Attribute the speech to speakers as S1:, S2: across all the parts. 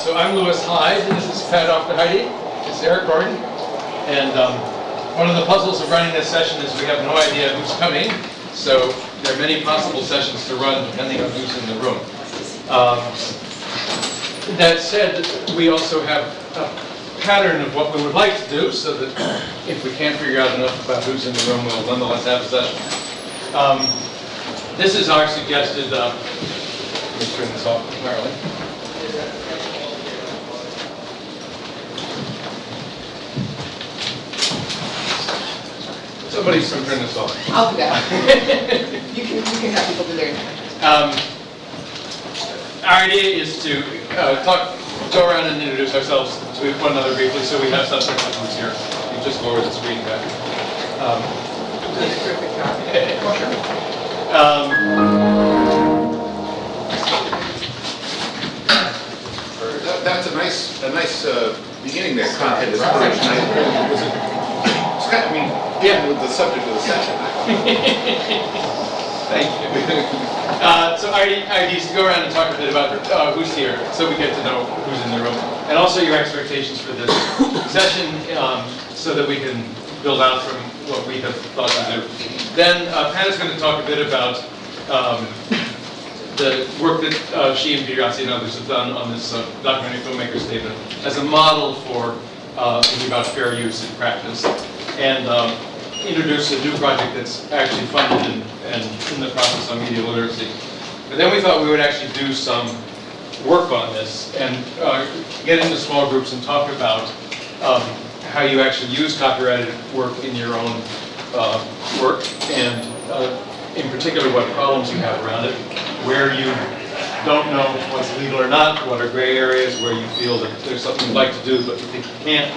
S1: So I'm Louis Hyde, and this is Pat Aufderheide. It's Eric Gordon. And one of the puzzles of running this session is we have no idea who's coming. So there are many possible sessions to run depending on who's in the room. That said, we also have a pattern of what we would like to do, so that if we can't figure out enough about who's in the room, we'll nonetheless have a session. This is our suggested, let me turn this off entirely. Somebody's going to turn this off.
S2: I'll do that. you can have people do their
S1: Our idea is to go around and introduce ourselves to one another briefly, so we have some sense of who's here. You just lower the screen back.
S3: That's a nice beginning there. Content is very nice. I mean, yeah, with the subject of the session.
S1: Thank you. So our idea is to go around and talk a bit about who's here, so we get to know who's in the room, and also your expectations for this session, so that we can build out from what we have thought to do. Then Pat is going to talk a bit about the work that she and Peter Yahtzee and others have done on this documentary filmmaker statement as a model for thinking about fair use in practice, and introduce a new project that's actually funded and in the process on media literacy. But then we thought we would actually do some work on this and get into small groups and talk about how you actually use copyrighted work in your own work, and in particular what problems you have around it, where you don't know what's legal or not, what are gray areas, where you feel that there's something you'd like to do but you think you can't.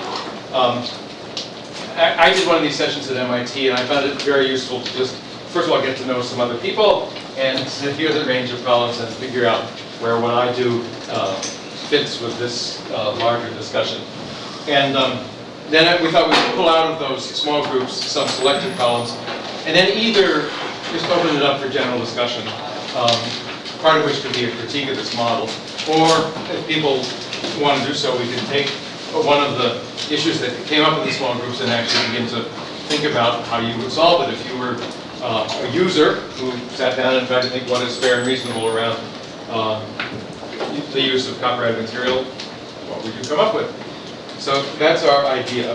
S1: I did one of these sessions at MIT, and I found it very useful to just, first of all, get to know some other people and hear the range of problems and figure out where what I do fits with this larger discussion. And then we thought we would pull out of those small groups some selected problems, and then either just open it up for general discussion, part of which could be a critique of this model, or if people want to do so, we can take one of the issues that came up in the small groups and actually begin to think about how you would solve it if you were a user who sat down and tried to think what is fair and reasonable around the use of copyrighted material. What would you come up with? So that's our idea.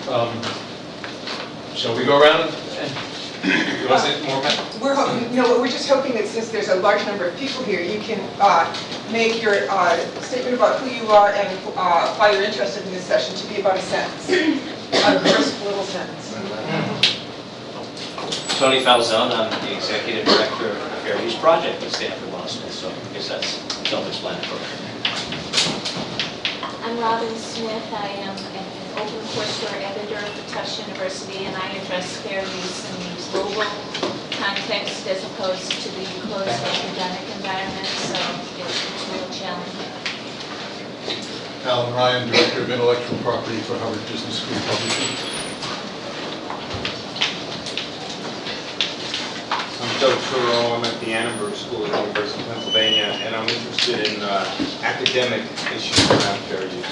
S1: Shall we go around and you want to say more, Pat?
S2: We're just hoping that since there's a large number of people here, you can make your statement about who you are and why you're interested in this session to be about a sentence, a crisp little sentence.
S4: Tony Falzone, I'm the Executive Director of the Fair Use Project at Stanford Law School, so I guess that's self-explanatory.
S5: I'm Robin Smith. I am an open courseware editor at Tufts University, and I address fair use in the global context as opposed to the closed academic environment, so it's real challenging.
S6: Alan Ryan, Director of Intellectual Property for Harvard Business School Publishing.
S7: I'm Doug Thoreau. I'm at the Annenberg School at the University of Pennsylvania, and I'm interested in academic issues around fair use.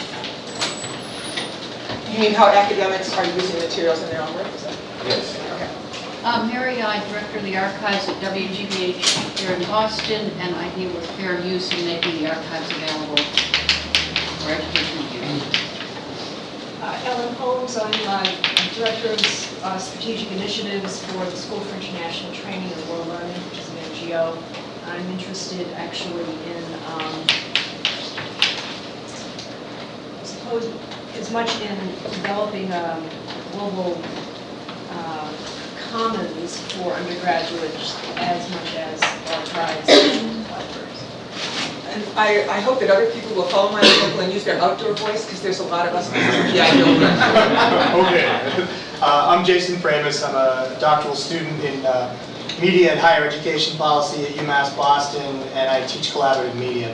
S2: You mean how academics are using materials in their own work? Is that?
S7: Yes.
S2: Okay.
S8: Mary I, Director of the Archives at WGBH here in Boston, and I deal with fair use in making the archives available for educational use.
S9: Ellen Holmes, I'm Director of Strategic Initiatives for the School for International Training and World Learning, which is an NGO. I'm interested actually in, I suppose, as much in developing global commons for undergraduates as much as archives and libraries.
S2: And I hope that other people will follow my example and use their outdoor voice, because there's a lot of us. Yeah, I know.
S10: Okay. I'm Jason Framus. I'm a doctoral student in media and higher education policy at UMass Boston, and I teach collaborative media.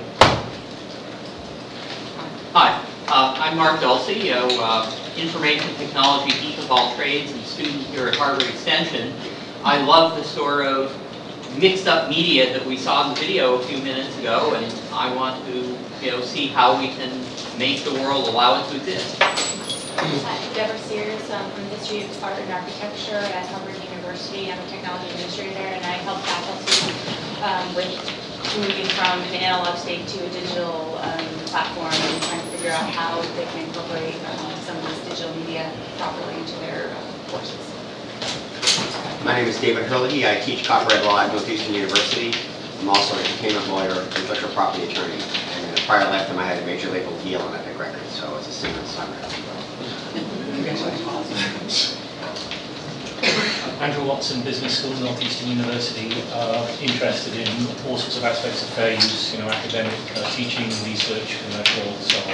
S11: Hi, I'm Mark Dulce, information technology geek of all trades and student here at Harvard Extension. I love the sort of mixed up media that we saw in the video a few minutes ago, and I want to see how we can make the world allow it to exist.
S12: Deborah Sears from the History of Art and Architecture at Harvard University. I'm a technology administrator there, and I help faculty with moving from an analog state to a digital platform and trying to figure out how they can incorporate some of this digital media properly into their courses.
S13: My name is David Hurley. I teach copyright law at Northeastern University. I'm also an entertainment lawyer, intellectual property attorney, and in a prior lifetime I had a major label deal on Epic Records, so I was a singer and songwriter.
S14: Andrew Watson, Business School, Northeastern University, interested in all sorts of aspects of fair use, academic, teaching, research, commercial, so on.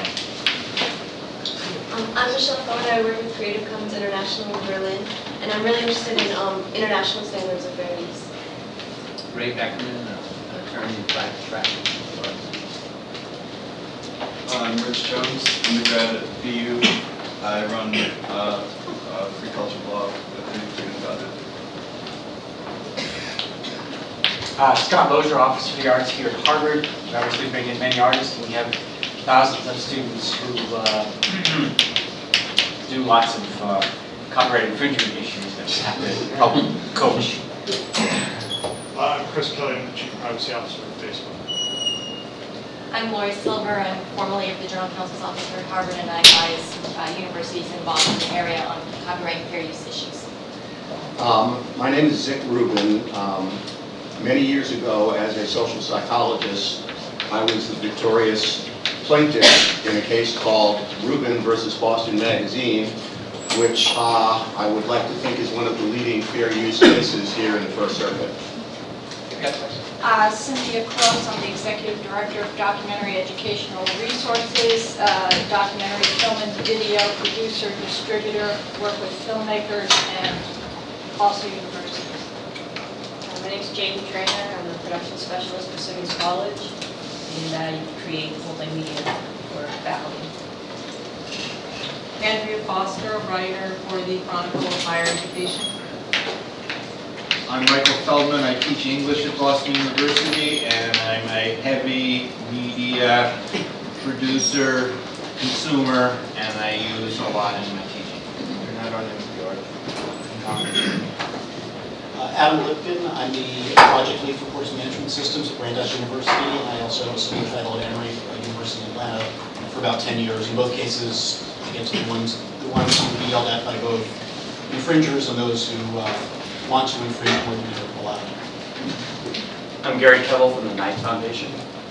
S12: I'm Michelle Thorne. I work with Creative Commons International in Berlin, and I'm really interested in international standards of fair use.
S11: Ray Beckerman, attorney in private practice.
S15: I'm Rich Jones, undergrad at BU. I run free culture blog at Freedom.
S16: Scott Lozier, Office for the Arts here at Harvard. We obviously bring in many artists, and we have thousands of students who do lots of copyright infringement issues that we have to help coach.
S17: I'm Chris Kelly, I'm the Chief Privacy Officer at Facebook.
S12: I'm Lori Silver. I'm formerly of the General Counsel's Office here at Harvard, and I advise universities involved in the area on copyright and fair use issues.
S18: My name is Zick Rubin. Many years ago, as a social psychologist, I was the victorious plaintiff in a case called Rubin versus Boston Magazine, which I would like to think is one of the leading fair use cases here in the First Circuit.
S8: Cynthia Close, I'm the Executive Director of Documentary Educational Resources, documentary film and video producer, distributor, work with filmmakers and also universities.
S19: My name is Jamie Trainer. I'm the production specialist for Simmons College, and I create multimedia for faculty.
S20: Andrea Foster, writer for the Chronicle of Higher Education.
S21: I'm Michael Feldman. I teach English at Boston University, and I'm a heavy media producer, consumer, and I use a lot in my teaching. You're not on NPR.
S22: Adam Lipkin, I'm the project lead for course management systems at Brandeis University, and I also have a senior fellow at Emory University in Atlanta for about 10 years. In both cases, against the ones who will be yelled at by both infringers and those who want to infringe more than they're allowed.
S23: I'm Gary Kettle from the Knight Foundation.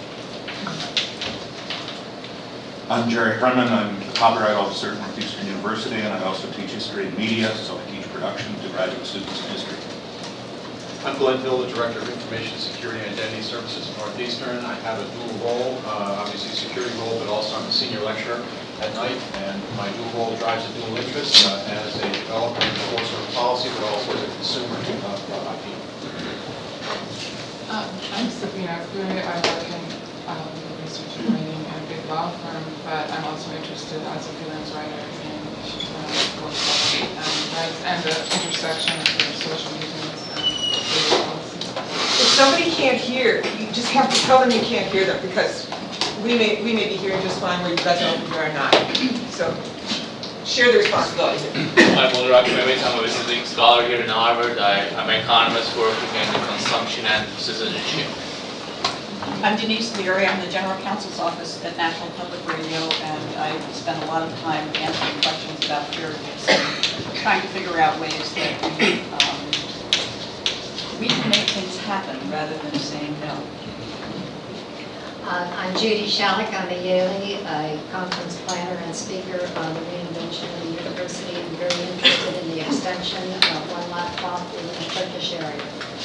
S3: I'm Jerry Herman. I'm the copyright officer at Northeastern University, and I also teach history and media, so I teach production to graduate students in history.
S6: I'm Glenn Hill, the Director of Information Security and Identity Services at Northeastern. I have a dual role, obviously security role, but also I'm a senior lecturer at Knight, and my dual role drives a dual interest as a developer and enforcer of policy, but also as a consumer of IP.
S24: I'm Sabina Kure. I work in research and writing at a big law firm, but I'm also interested as a freelance writer in issues around policy and the intersection of social movements and social policy.
S2: If somebody can't hear, you just have to tell them you can't hear them, because we may be hearing just fine where you guys are not. So share the responsibility.
S25: I'm Anurag Mehmet. I'm a visiting scholar here in Harvard. I'm an economist working in the consumption and citizenship.
S26: I'm Denise Leary. I'm the General Counsel's Office at National Public Radio, and I spend a lot of time answering questions about fair use and trying to figure out ways that we can make things happen rather than saying no.
S27: I'm Judy Shalek. I'm a Yale conference planner and speaker on the reinvention of the university. I'm very interested in the extension of one laptop in the Turkish area.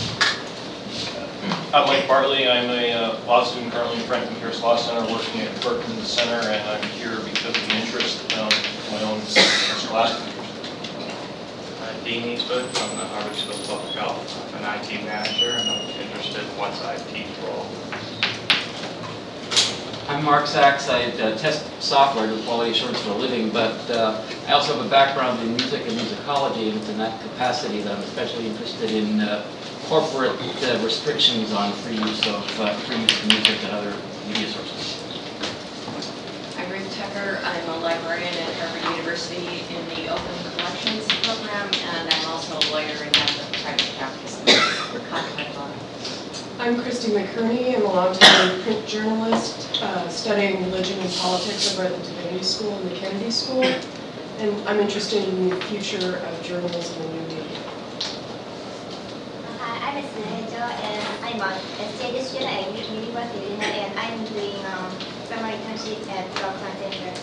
S28: I'm Mike Bartley. I'm a law student currently in Franklin Pierce Law Center, working at Berkman Center, and I'm here because of the interest of my own scholastic interest.
S29: I'm Dean Eastwood from the Harvard School of Public Health. I'm an IT manager, and I'm interested in what's IT role.
S30: I'm Mark Sachs. I test software to quality assurance for a living, but I also have a background in music and musicology, and it's in that capacity that I'm especially interested in corporate restrictions on free use of music and other media sources.
S19: Becker. I'm a librarian at Harvard University in the Open Collections program, and I'm also a lawyer and have a private practice for copyright law.
S1: I'm Christy McCurney. I'm a longtime print journalist studying religion and politics over at the Divinity School and the Kennedy School. And I'm interested in the future of journalism and new media.
S4: Hi, I'm Sneha and I'm a study student at University and I'm doing summer internship at Rockland Center.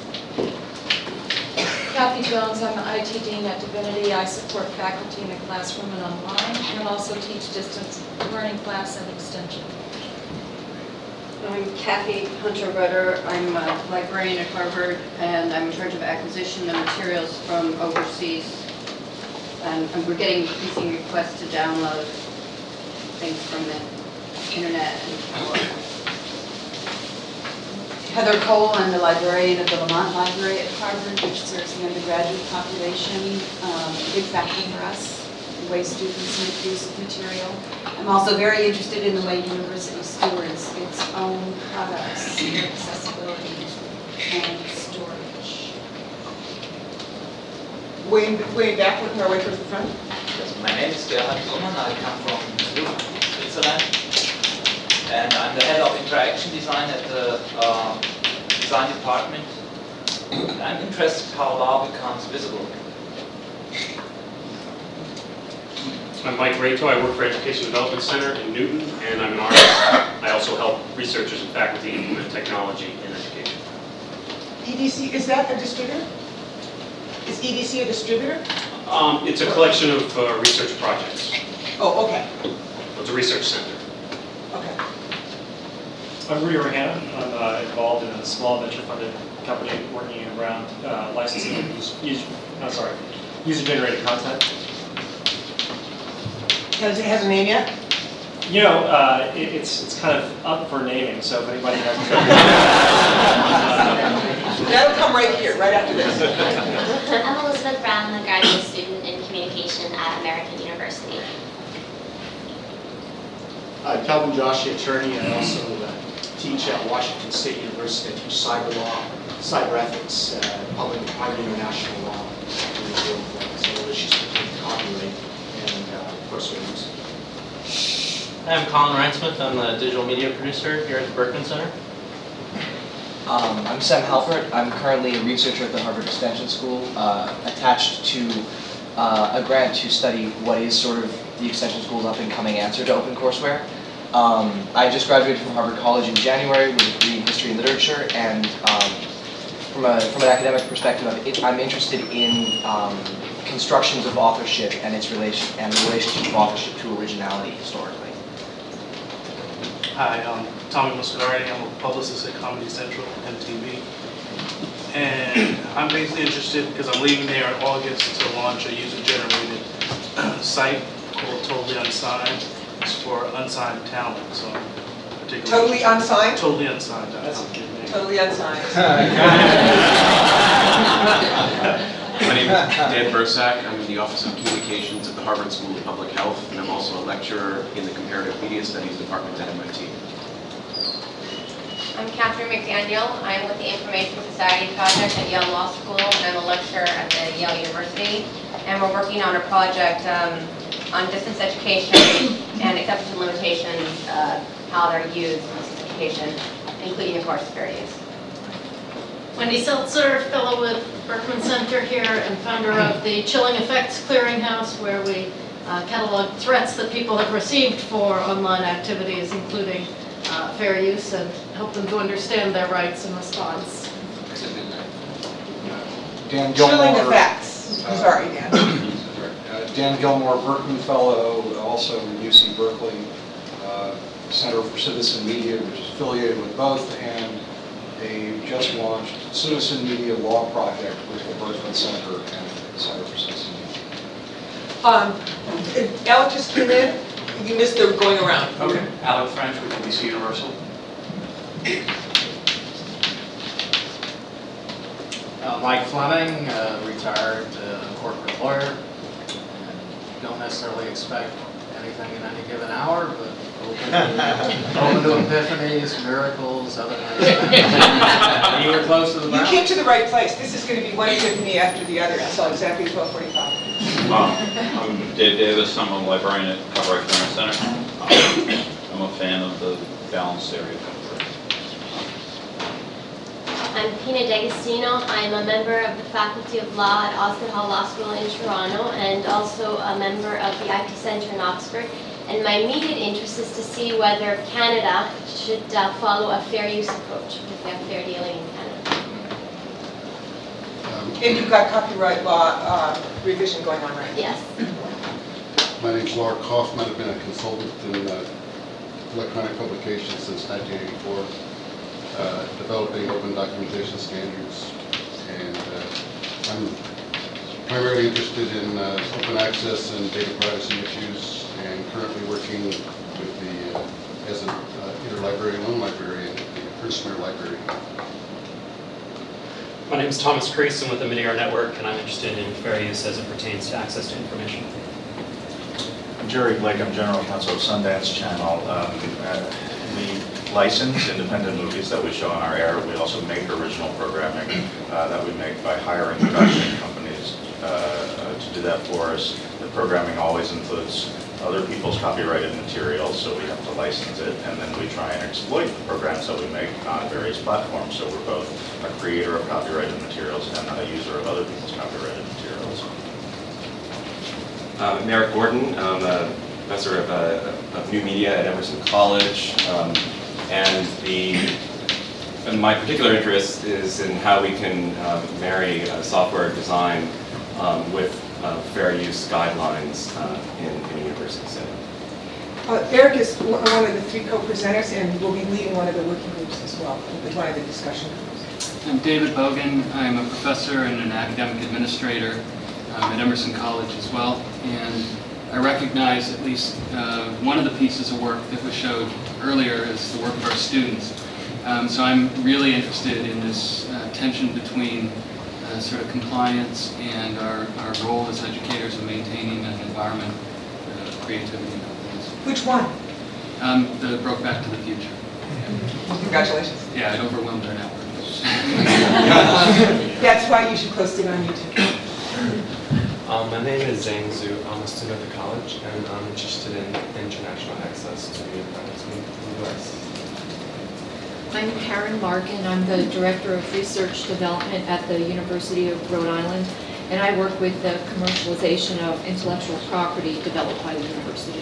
S8: Kathy Jones, I'm the IT Dean at Divinity. I support faculty in the classroom and online, and also teach distance learning class and extension.
S26: I'm Kathy Hunter-Rutter. I'm a librarian at Harvard, and I'm in charge of acquisition of materials from overseas. And we're getting increasing requests to download things from the internet. Heather Cole, I'm the librarian of the Lamont Library at Harvard, which serves the undergraduate population. Big factor for us, the way students make use of material. I'm also very interested in the way university stewards its own products, their accessibility and storage.
S2: Way back, working our way towards the front.
S5: Yes, my name is Gerhard Blumen. I come from Zurich, Switzerland. And I'm the head of interaction design at the design department. And I'm interested how law becomes visible.
S7: I'm Mike Rato. I work for Education Development Center in Newton, and I'm an artist. I also help researchers and faculty implement technology in education.
S2: EDC, is that a distributor? Is EDC a distributor?
S7: It's a collection of research projects.
S2: Oh, okay.
S7: It's a research center.
S2: Okay.
S28: I'm Rudy Orhana. I'm involved in a small venture-funded company working around licensing user-generated content.
S2: Has it has a name yet?
S28: You know, it's kind of up for naming. So if anybody has,
S2: that'll come right here, right after this.
S4: I'm Elizabeth Brown, I'm a graduate student in communication at American University.
S22: I'm Calvin Joshi, attorney. I also teach at Washington State University. I teach cyber law, cyber ethics, public and private international law, and deal with some of issues with copyright and personal use.
S29: I'm Colin Reinsmith. I'm the digital media producer here at the Berkman Center.
S9: I'm Sam Halpert. I'm currently a researcher at the Harvard Extension School, attached to a grant to study what is sort of the Extension School's up-and-coming answer to OpenCourseWare. I just graduated from Harvard College in January with a degree in history and literature, and from an academic perspective, I'm interested in constructions of authorship and its relation and the relationship of authorship to originality historically.
S10: Hi, I'm Tommy Muscanardi. I'm a publicist at Comedy Central, MTV. And I'm basically interested because I'm leaving there in August to launch a user-generated site called Totally Unsigned. It's for unsigned talent, so particularly...
S2: Totally Unsigned?
S10: Totally Unsigned. That's a good name.
S2: Totally Unsigned.
S11: My name is Dan Bursack. I'm in the Office of Communications at the Harvard School of Public Health, and I'm also a lecturer in the Comparative Media Studies Department at MIT.
S13: I'm Catherine McDaniel. I'm with the Information Society Project at Yale Law School, and I'm a lecturer at the Yale University. And we're working on a project on distance education and exception limitations, how they're used in distance education, including, of course, fair use.
S14: Wendy Seltzer, fellow with Berkman Center here and founder of the Chilling Effects Clearinghouse, where we catalog threats that people have received for online activities, including fair use, and help them to understand their rights in response.
S15: Dan Gilmore.
S2: Chilling Effects. Sorry, Dan.
S15: Dan Gilmore, Berkman Fellow, also in UC Berkeley, Center for Citizen Media, which is affiliated with both, and a just launched Citizen Media Law Project with the Berkman Center and Center for Citizen Media.
S2: Alec just came in. You missed the going around.
S28: Okay. Alec French with NBC Universal.
S31: Mike Fleming, retired corporate lawyer. Don't necessarily expect anything in any given hour, but Open to epiphanies, miracles, other things. You were close to the
S2: You
S31: mountain.
S2: came to the right place. This is going to be one epiphany after the other until exactly 12:45.
S3: I'm Dave Davis. I'm a librarian at Copyright Clearance Center. I'm a fan of the balanced area copyright.
S6: I'm Pina D'Agostino. I'm a member of the Faculty of Law at Austin Hall Law School in Toronto and also a member of the IP Centre in Oxford. And my immediate interest is to see whether Canada should follow a fair use approach if we have fair dealing in Canada.
S2: And you've got copyright law revision going on right now?
S6: Yes.
S12: My name's Laura Kaufman. I've been a consultant in electronic publications since 1984, developing open documentation standards. And I'm primarily interested in open access and data privacy issues, and currently working with the as an interlibrary loan librarian at the Prisoner Library.
S16: My name is Thomas Crease. I'm with the Midiar Network, and I'm interested in fair use as it pertains to access to information.
S17: I'm Jerry Blake. I'm General Counsel of Sundance Channel. We license independent movies that we show on our air. We also make original programming that we make by hiring production companies to do that for us. The programming always includes other people's copyrighted materials, so we have to license it, and then we try and exploit the programs that we make on various platforms. So we're both a creator of copyrighted materials and a user of other people's copyrighted materials.
S18: I'm Eric Gordon. I'm a professor of new media at Emerson College, and my particular interest is in how we can marry software design with fair use guidelines in a university setting.
S2: Eric is one of the three co-presenters and will be leading one of the working groups as well, with one of the discussion groups.
S20: I'm David Bogan. I'm a professor and an academic administrator at Emerson College as well. And I recognize at least one of the pieces of work that was showed earlier is the work of our students. So I'm really interested in this tension between sort of compliance and our role as educators in maintaining an environment of creativity and openness.
S2: Which one?
S20: The Brokeback to the Future.
S2: Congratulations.
S20: Yeah, it overwhelmed our network.
S2: That's why you should post it on YouTube.
S21: My name is Zhang Zhu. I'm a student at the college, and I'm interested in international access to media privacy in the U.S.
S23: I'm Karen Larkin. I'm the Director of Research Development at the University of Rhode Island, and I work with the commercialization of intellectual property developed by the university.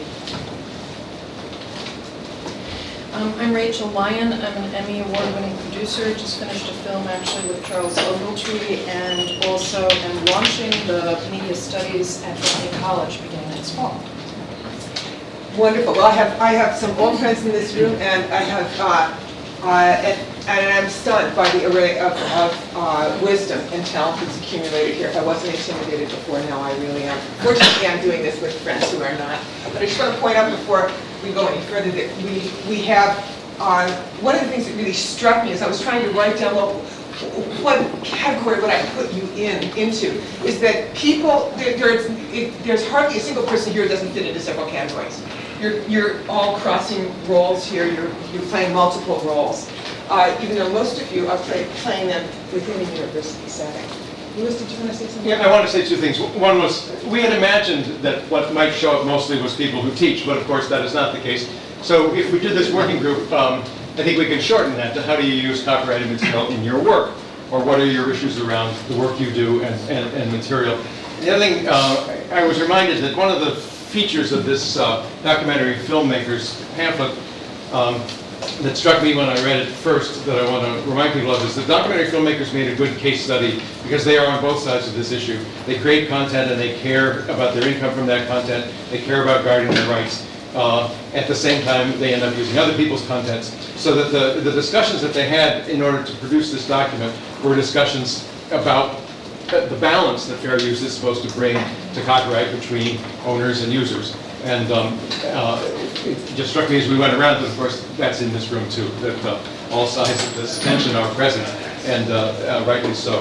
S24: I'm Rachel Lyon. I'm an Emmy Award-winning producer. Just finished a film actually with Charles Ogletree, and also am launching the media studies at Bethany College beginning next fall.
S2: Wonderful. Well, I have some old friends in this room, and I have and I'm stunned by the array of wisdom and talent that's accumulated here. If I wasn't intimidated before, now I really am. Fortunately, I'm doing this with friends who are not. But I just want to point out before we go any further that we have, one of the things that really struck me as I was trying to write down what category would I put you into, is that people, there's hardly a single person here who doesn't fit into several categories. You're all crossing roles here, you're playing multiple roles, even though most of you are playing them within a university setting. Lewis, did you want to say something?
S25: Yeah, I want to say two things. One was, we had imagined that what might show up mostly was people who teach, but of course that is not the case. So if we did this working group, I think we can shorten that to how do you use copyrighted material in your work? Or what are your issues around the work you do and material? The other thing, I was reminded that one of the features of this documentary filmmakers pamphlet that struck me when I read it first, that I want to remind people of, is the documentary filmmakers made a good case study because they are on both sides of this issue. They create content and they care about their income from that content. They care about guarding their rights. At the same time, they end up using other people's contents. So that the discussions that they had in order to produce this document were discussions about the balance that fair use is supposed to bring to copyright between owners and users. And it just struck me as we went around, but of course that's in this room too, that all sides of this tension are present, and rightly so.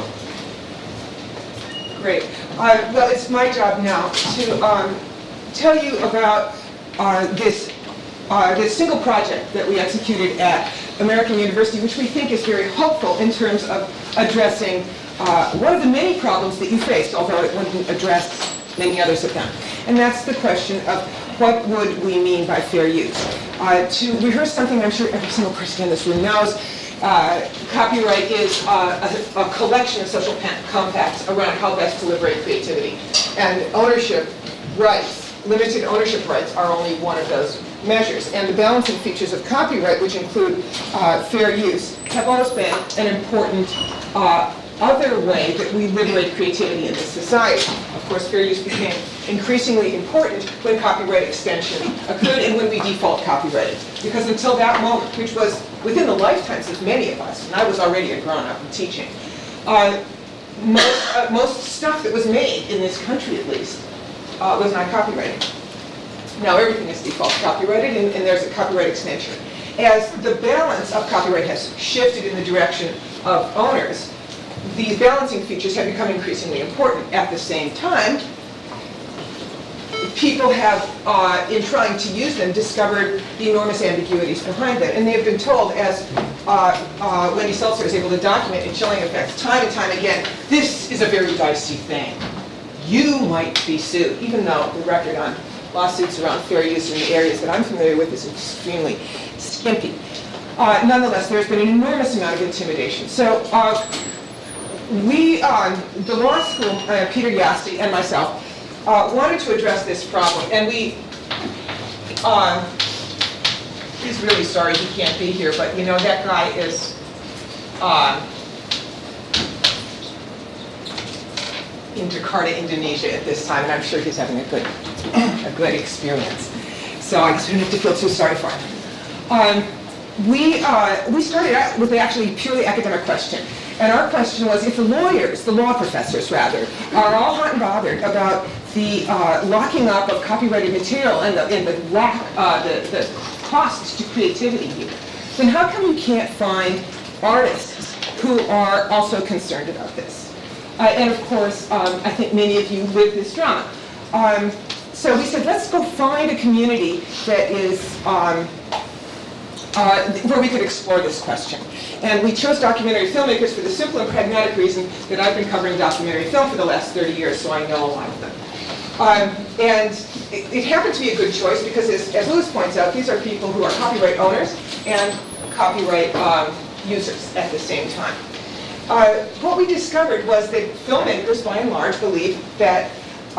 S2: Great. Well, it's my job now to tell you about this this single project that we executed at American University, which we think is very hopeful in terms of addressing one of the many problems that you faced, although it wouldn't address many others of them. And that's the question of what would we mean by fair use. To rehearse something I'm sure every single person in this room knows, copyright is a collection of social compacts around how best to liberate creativity. And ownership rights, limited ownership rights, are only one of those measures. And the balancing features of copyright, which include fair use, have always been an important other way that we liberate creativity in this society. Of course, fair use became increasingly important when copyright extension occurred and when we default copyrighted. Because until that moment, which was within the lifetimes of many of us, and I was already a grown-up and teaching, most stuff that was made in this country, at least, was not copyrighted. Now everything is default copyrighted, and there's a copyright extension. As the balance of copyright has shifted in the direction of owners, these balancing features have become increasingly important. At the same time, people have, in trying to use them, discovered the enormous ambiguities behind them. And they have been told, as Wendy Seltzer is able to document in Chilling Effects time and time again, this is a very dicey thing. You might be sued, even though the record on lawsuits around fair use in the areas that I'm familiar with is extremely skimpy. Nonetheless, there's been an enormous amount of intimidation. So we, the law school, Peter Yasti and myself, wanted to address this problem. And we, he's really sorry he can't be here, but you know, that guy is, in Jakarta, Indonesia at this time, and I'm sure he's having a good experience. So I guess we don't have to feel too sorry for him. We started out with actually a purely academic question. And our question was, if the lawyers, the law professors rather, are all hot and bothered about the locking up of copyrighted material and the costs to creativity here, then how come you can't find artists who are also concerned about this? And of course, I think many of you live this drama. So we said, let's go find a community that is where we could explore this question. And we chose documentary filmmakers for the simple and pragmatic reason that I've been covering documentary film for the last 30 years, so I know a lot of them. And it happened to be a good choice because, as Louis points out, these are people who are copyright owners and copyright users at the same time. What we discovered was that filmmakers, by and large, believed that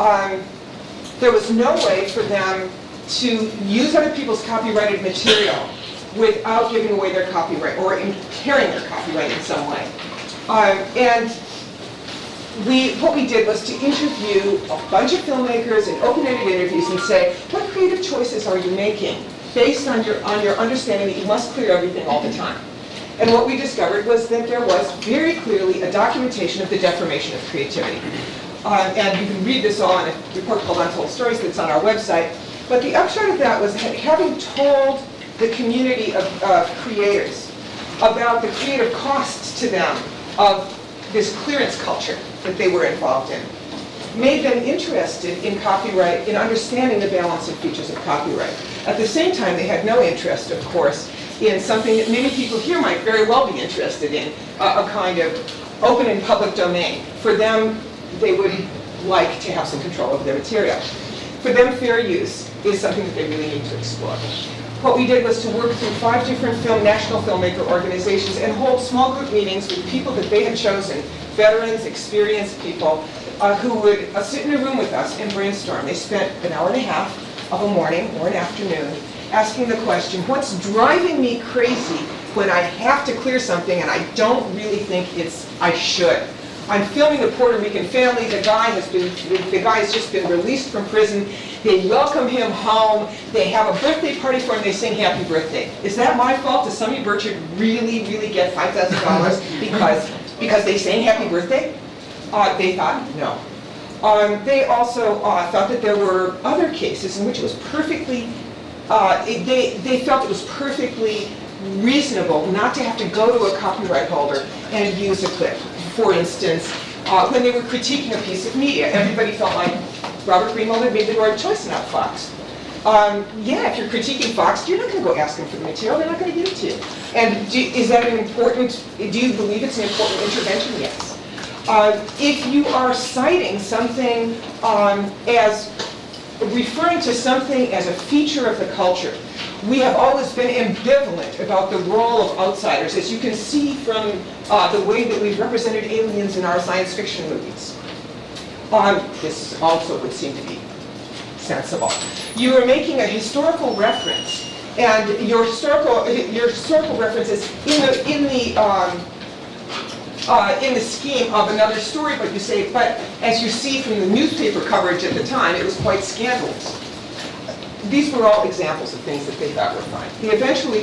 S2: there was no way for them to use other people's copyrighted material without giving away their copyright or impairing their copyright in some way. And what we did was to interview a bunch of filmmakers in open-ended interviews and say, what creative choices are you making based on your understanding that you must clear everything all the time? And what we discovered was that there was very clearly a documentation of the deformation of creativity. And you can read this all in a report called Untold Stories that's on our website. But the upshot of that was having told the community of creators about the creative costs to them of this clearance culture that they were involved in, made them interested in copyright, in understanding the balance and features of copyright. At the same time, they had no interest, of course, in something that many people here might very well be interested in, a kind of open and public domain. For them, they would like to have some control over their material. For them, fair use is something that they really need to explore. What we did was to work through 5 different national filmmaker organizations and hold small group meetings with people that they had chosen, veterans, experienced people, who would sit in a room with us and brainstorm. They spent an hour and a half of a morning or an afternoon asking the question, what's driving me crazy when I have to clear something and I don't really think I should? I'm filming a Puerto Rican family. The guy has just been released from prison. They welcome him home. They have a birthday party for him. They sing happy birthday. Is that my fault? Does Sonny Burchard really get $5,000 because they sang happy birthday? They thought no. They also thought that there were other cases in which it was perfectly, they felt it was perfectly reasonable not to have to go to a copyright holder and use a clip. For instance, when they were critiquing a piece of media, everybody felt like Robert Greenwald had made the right choice in that Fox. Yeah, if you're critiquing Fox, you're not going to go ask them for the material. They're not going to give it to you. And is that an important, do you believe it's an important intervention? Yes. If you are citing something as referring to something as a feature of the culture, we have always been ambivalent about the role of outsiders, as you can see from the way that we've represented aliens in our science fiction movies. This also would seem to be sensible. You are making a historical reference, and your historical reference is in the scheme of another story, but you say, but as you see from the newspaper coverage at the time, it was quite scandalous. These were all examples of things that they thought were fine. They eventually,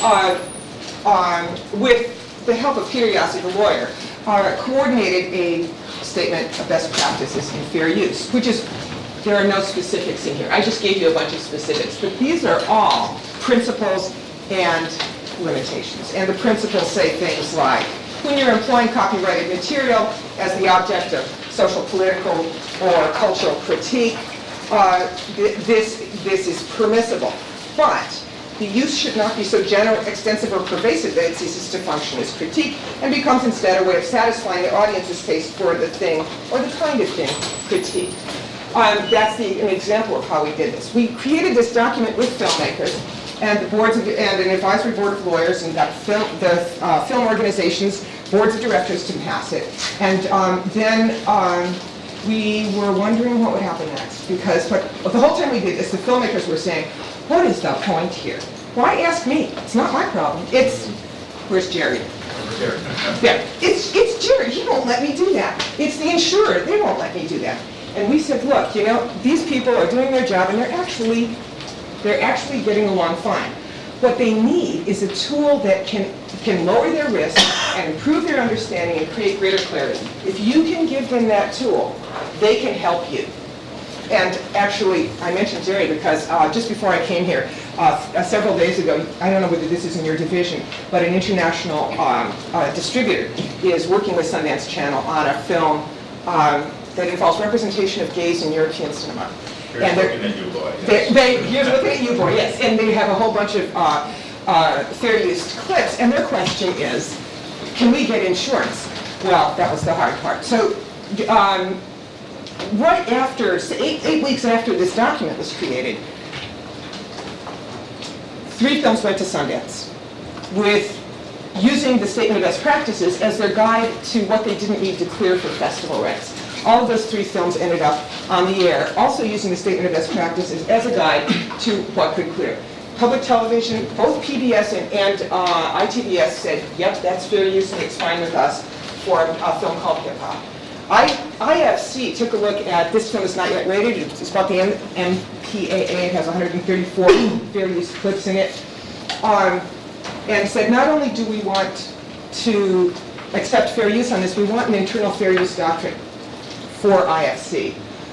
S2: with the help of Peter Yossi, the lawyer, coordinated a statement of best practices in fair use, which is, there are no specifics in here. I just gave you a bunch of specifics, but these are all principles and limitations. And the principles say things like, when you're employing copyrighted material as the object of social, political, or cultural critique, this is permissible. But the use should not be so general, extensive, or pervasive that it ceases to function as critique and becomes instead a way of satisfying the audience's taste for the thing or the kind of thing critiqued. That's an example of how we did this. We created this document with filmmakers and the boards of, and an advisory board of lawyers, and got the film organizations, boards of directors to pass it. And then we were wondering what would happen next, because the whole time we did this, the filmmakers were saying, what is the point here? Why ask me? It's not my problem. It's, where's Jerry? There. It's Jerry. He won't let me do that. It's the insurer. They won't let me do that. And we said, look, you know, these people are doing their job, and they're actually getting along fine. What they need is a tool that can lower their risk and improve their understanding and create greater clarity. If you can give them that tool, they can help you. And actually, I mentioned Jerry because just before I came here, several days ago, I don't know whether this is in your division, but an international distributor is working with Sundance Channel on a film that involves representation of gays in European cinema.
S17: Here's looking at you, boy.
S2: Here's looking at you, boy, yes. And they have a whole bunch of fair use clips, and their question is, can we get insurance? Well, that was the hard part. So right after, 8 weeks after this document was created, 3 films went to Sundance with using the statement of best practices as their guide to what they didn't need to clear for festival rights. All of those 3 films ended up on the air, also using the statement of best practices as a guide to what could clear. Public television, both PBS and ITVS said, yep, that's fair use and it's fine with us for a film called Hip Hop. IFC took a look at, this film is not yet rated, it's about the MPAA, it has 134 fair use clips in it, and said not only do we want to accept fair use on this, we want an internal fair use doctrine for IFC.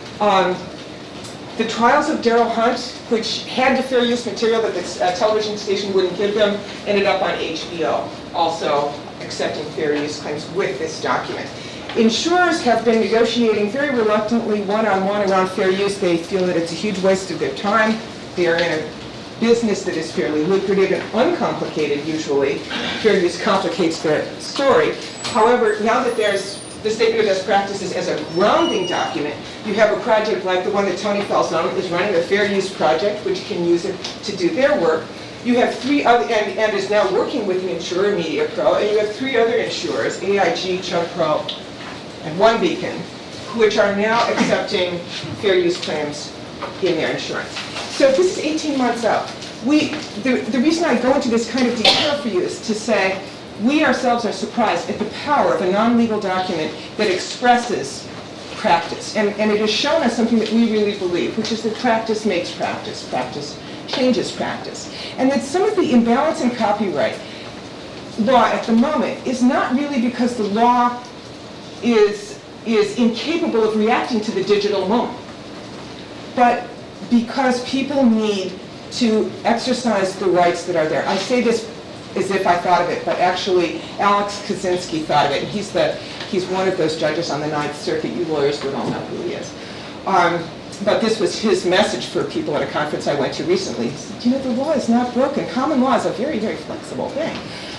S2: The trials of Daryl Hunt, which had the fair use material that the television station wouldn't give them, ended up on HBO, also accepting fair use claims with this document. Insurers have been negotiating very reluctantly one-on-one around fair use. They feel that it's a huge waste of their time. They are in a business that is fairly lucrative and uncomplicated usually. Fair use complicates their story. However, now that there's the statement of best practices as a grounding document, you have a project like the one that Tony Falzone is running, the Fair Use Project, which can use it to do their work. You have 3 other, and is now working with an insurer, MediaPro, and you have 3 other insurers, AIG, Chubb Pro, and One Beacon, which are now accepting fair use claims in their insurance. So this is 18 months out. The reason I go into this kind of detail for you is to say, we ourselves are surprised at the power of a non-legal document that expresses practice. And it has shown us something that we really believe, which is that practice makes practice. Practice changes practice. And that some of the imbalance in copyright law at the moment is not really because the law is incapable of reacting to the digital moment, but because people need to exercise the rights that are there. I say this as if I thought of it, but actually Alex Kaczynski thought of it. He's one of those judges on the Ninth Circuit. You lawyers would all know who he is. but this was his message for people at a conference I went to recently. He said, you know, the law is not broken. Common law is a very, very flexible thing.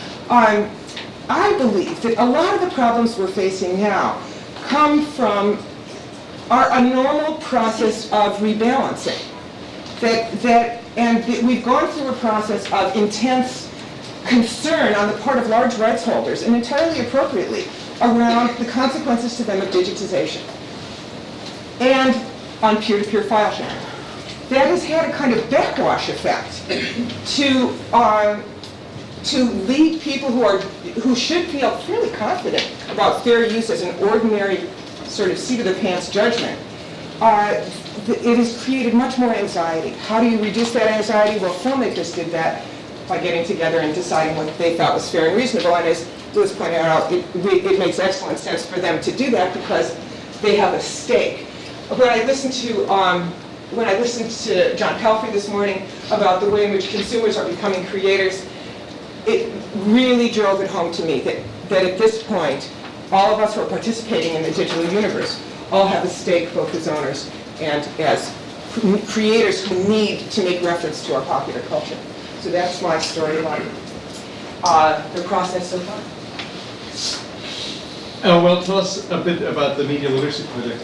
S2: I believe that a lot of the problems we're facing now come from a normal process of rebalancing. And we've gone through a process of intense concern on the part of large rights holders, and entirely appropriately, around the consequences to them of digitization and on peer-to-peer file sharing. That has had a kind of backwash effect to lead people who should feel fairly confident about fair use as an ordinary sort of seat-of-the-pants judgment. It has created much more anxiety. How do you reduce that anxiety? Well, filmmakers did that by getting together and deciding what they thought was fair and reasonable. And as Louis pointed out, it makes excellent sense for them to do that because they have a stake. When I listened to John Pelfrey this morning about the way in which consumers are becoming creators, it really drove it home to me that at this point, all of us who are participating in the digital universe all have a stake, both as owners and as creators who need to make reference to our popular culture. So that's my story about the process so far.
S25: Well, tell us a bit about the Media Literacy Project.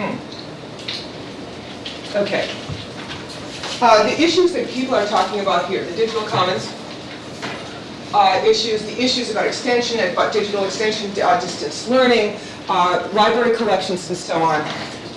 S2: Okay. The issues that people are talking about here, the digital commons issues, the issues about extension, about digital extension, distance learning, library collections, and so on,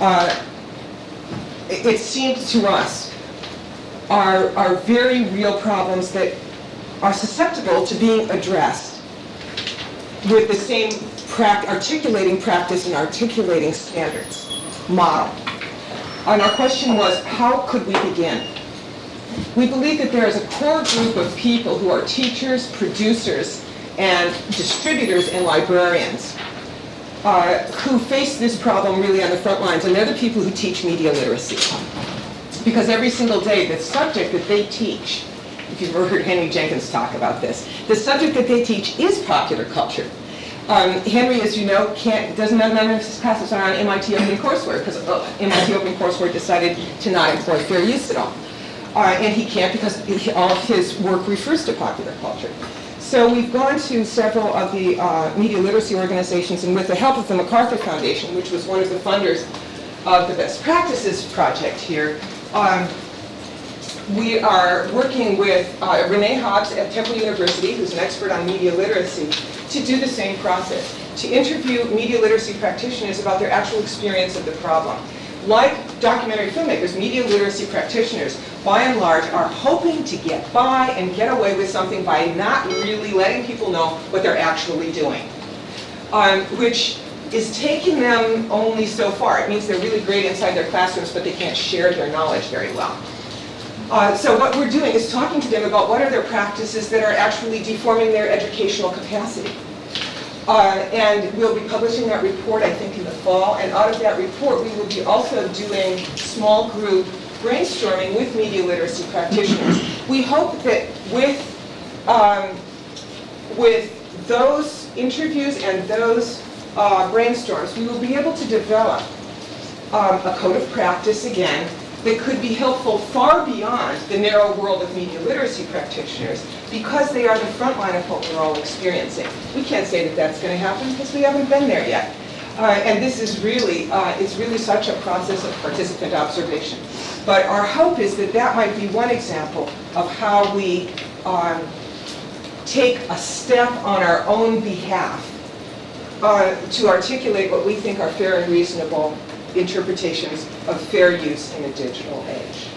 S2: it seems to us are very real problems that are susceptible to being addressed with the same articulating practice and articulating standards model. And our question was, how could we begin? We believe that there is a core group of people who are teachers, producers, and distributors and librarians who face this problem really on the front lines, and they're the people who teach media literacy. Because every single day, the subject that they teach, if you've ever heard Henry Jenkins talk about this, the subject that they teach is popular culture. Henry, as you know, none of his classes are on MIT OpenCourseWare because MIT OpenCourseWare decided to not employ fair use at all. And he can't because all of his work refers to popular culture. So we've gone to several of the media literacy organizations, and with the help of the MacArthur Foundation, which was one of the funders of the Best Practices Project here, we are working with Renee Hobbs at Temple University, who's an expert on media literacy, to do the same process, to interview media literacy practitioners about their actual experience of the problem. Like documentary filmmakers, media literacy practitioners, by and large, are hoping to get by and get away with something by not really letting people know what they're actually doing, which is taking them only so far. It means they're really great inside their classrooms, but they can't share their knowledge very well. So what we're doing is talking to them about what are their practices that are actually deforming their educational capacity. And we'll be publishing that report, I think, in the fall. And out of that report, we will be also doing small group brainstorming with media literacy practitioners. We hope that with those interviews and those brainstorms, we will be able to develop a code of practice, again, that could be helpful far beyond the narrow world of media literacy practitioners, because they are the front line of what we're all experiencing. We can't say that that's going to happen because we haven't been there yet. And this is really, it's really such a process of participant observation. But our hope is that that might be one example of how we take a step on our own behalf to articulate what we think are fair and reasonable interpretations of fair use in a digital age.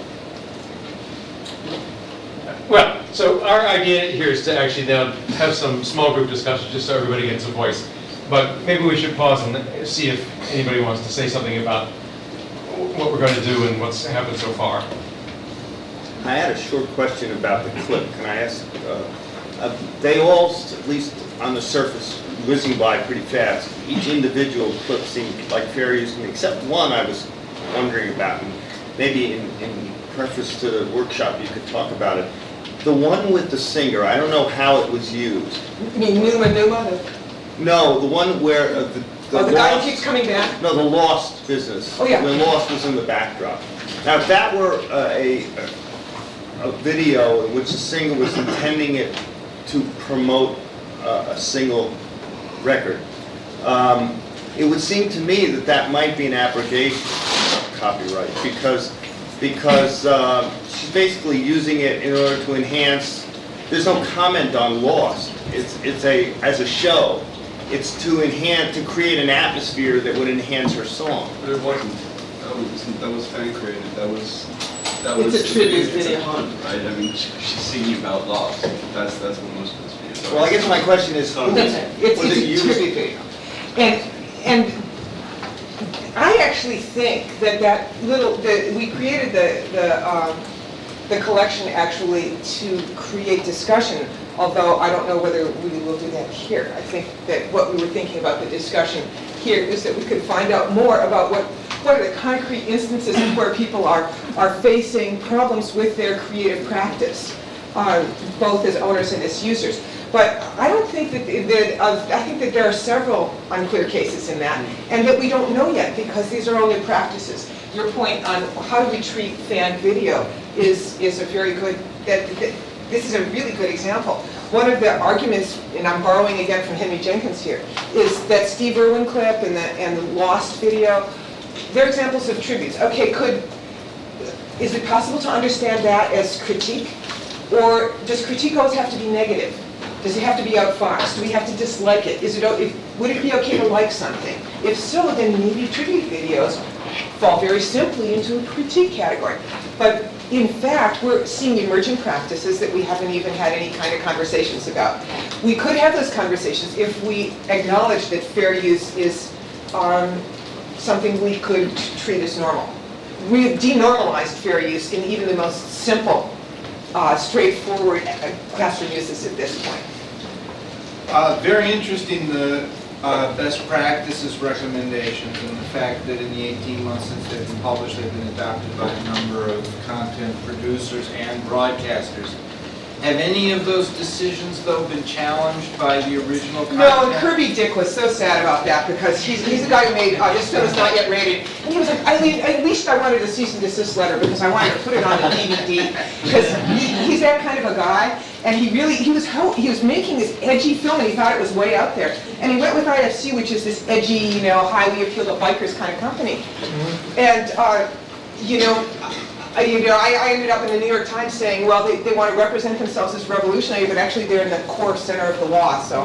S25: Well, so our idea here is to actually now have some small group discussions just so everybody gets a voice. But maybe we should pause and see if anybody wants to say something about what we're going to do and what's happened so far.
S1: I had a short question about the clip. Can I ask? They all, at least on the surface, whizzing by pretty fast. Each individual clip seemed like fair use to me, except one I was wondering about. And maybe in preface to the workshop you could talk about it. The one with the singer, I don't know how it was used.
S2: You mean Numa Numa?
S1: No, the one where
S2: The guy who keeps coming back?
S1: No, the Lost business.
S2: Oh, yeah.
S1: When Lost was in the backdrop. Now, if that were a video in which the singer was intending it to promote a single record, it would seem to me that that might be an abrogation of copyright because she's basically using it in order to enhance. There's no comment on Lost. It's as a show. It's to create an atmosphere that would enhance her song.
S4: But it wasn't. That was fan created. That was.
S2: It's a tribute video.
S4: Fun, right? I mean, she's singing about loss. That's what most of this video.
S1: Well, I guess my question is,
S2: It's a tribute video. And I actually think that we created the collection actually to create discussion, although I don't know whether we will do that here. I think that what we were thinking about the discussion here is that we could find out more about what are the concrete instances of where people are facing problems with their creative practice, both as owners and as users. But I don't think I think that there are several unclear cases in that, and that we don't know yet because these are only practices. Your point on how do we treat fan video is a very good, this is a really good example. One of the arguments, and I'm borrowing again from Henry Jenkins here, is that Steve Irwin clip and the Lost video, they're examples of tributes. Okay, is it possible to understand that as critique? Or does critique always have to be negative? Does it have to be outfoxed? Do we have to dislike it? Would it be okay to like something? If so, then maybe tribute videos fall very simply into a critique category. But in fact, we're seeing emerging practices that we haven't even had any kind of conversations about. We could have those conversations if we acknowledge that fair use is something we could treat as normal. We've denormalized fair use in even the most simple, straightforward classroom uses at this point.
S5: Very interesting, the best practices recommendations and the fact that in the 18 months since they've been published, they've been adopted by a number of content producers and broadcasters. Have any of those decisions, though, been challenged by the original content?
S2: No, and Kirby Dick was so sad about that because he's the guy who made This Film Is Not Yet Rated. And he was like, at least I wanted a cease and desist letter because I wanted to put it on the DVD. Because he's that kind of a guy. And he was making this edgy film and he thought it was way out there. And he went with IFC, which is this edgy, highly appeal to bikers kind of company. And, I ended up in the New York Times saying, well, they want to represent themselves as revolutionary, but actually they're in the core center of the law, so.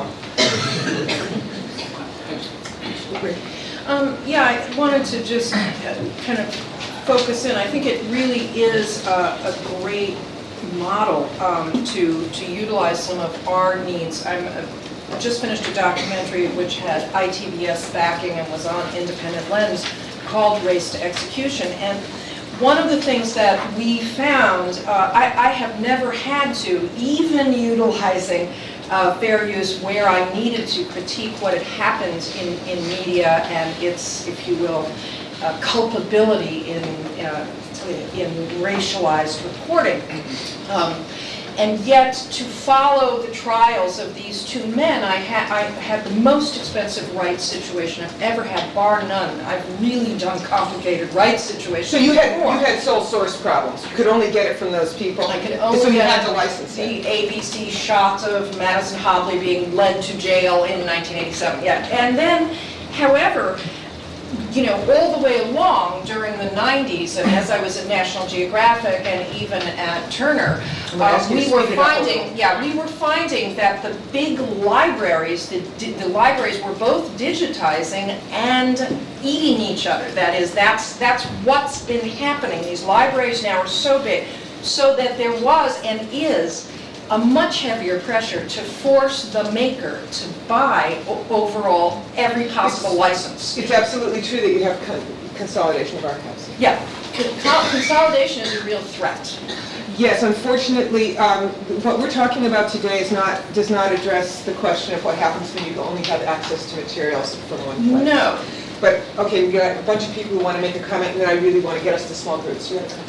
S24: Yeah, I wanted to just kind of focus in. I think it really is a great model to utilize some of our needs. I just finished a documentary which had ITBS backing and was on Independent Lens called Race to Execution. And one of the things that we found, I have never had to, even utilizing fair use where I needed to critique what had happened in media and its, if you will, culpability in racialized reporting. And yet, to follow the trials of these two men, I had the most expensive rights situation I've ever had, bar none. I've really done complicated rights situations.
S2: So you had sole source problems. You could only get it from those people.
S24: I could only
S2: so you
S24: get
S2: had to license it.
S24: the ABC shot of Madison Hobley being led to jail in 1987. Yeah, and then, however, all the way along during the 90s, and as I was at National Geographic and even at Turner, we were finding that the big libraries, the libraries were both digitizing and eating each other. That is, that's what's been happening. These libraries now are so big, so that there was and is a much heavier pressure to force the maker to buy overall every possible license.
S2: It's absolutely true that you have consolidation of archives.
S24: Yeah, consolidation is a real threat.
S2: Yes, unfortunately, what we're talking about today does not address the question of what happens when you only have access to materials from one place.
S24: No.
S2: But, okay, we got a bunch of people who want to make a comment, and then I really want to get us to small groups.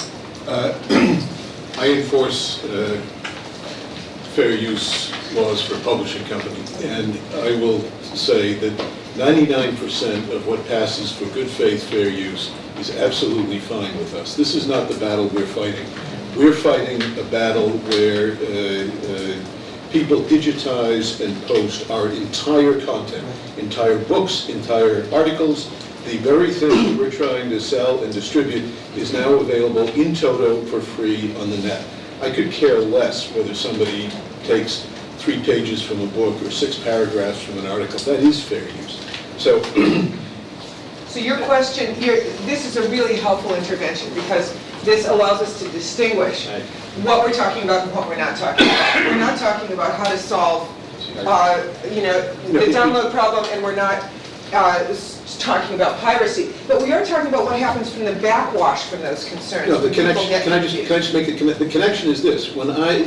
S7: I enforce fair use laws for a publishing company, and I will say that 99% of what passes for good faith, fair use is absolutely fine with us. This is not the battle we're fighting. We're fighting a battle where people digitize and post our entire content, entire books, entire articles. The very thing that we're trying to sell and distribute is now available in toto for free on the net. I could care less whether somebody takes 3 pages from a book or 6 paragraphs from an article. That is fair use. So,
S2: So your question, this is a really helpful intervention because this allows us to distinguish what we're talking about and what we're not talking about. We're not talking about how to solve, the download problem, and we're not talking about piracy, but we are talking about what happens from the backwash from those concerns.
S7: no, the connection. Can I just make the connection is this: when I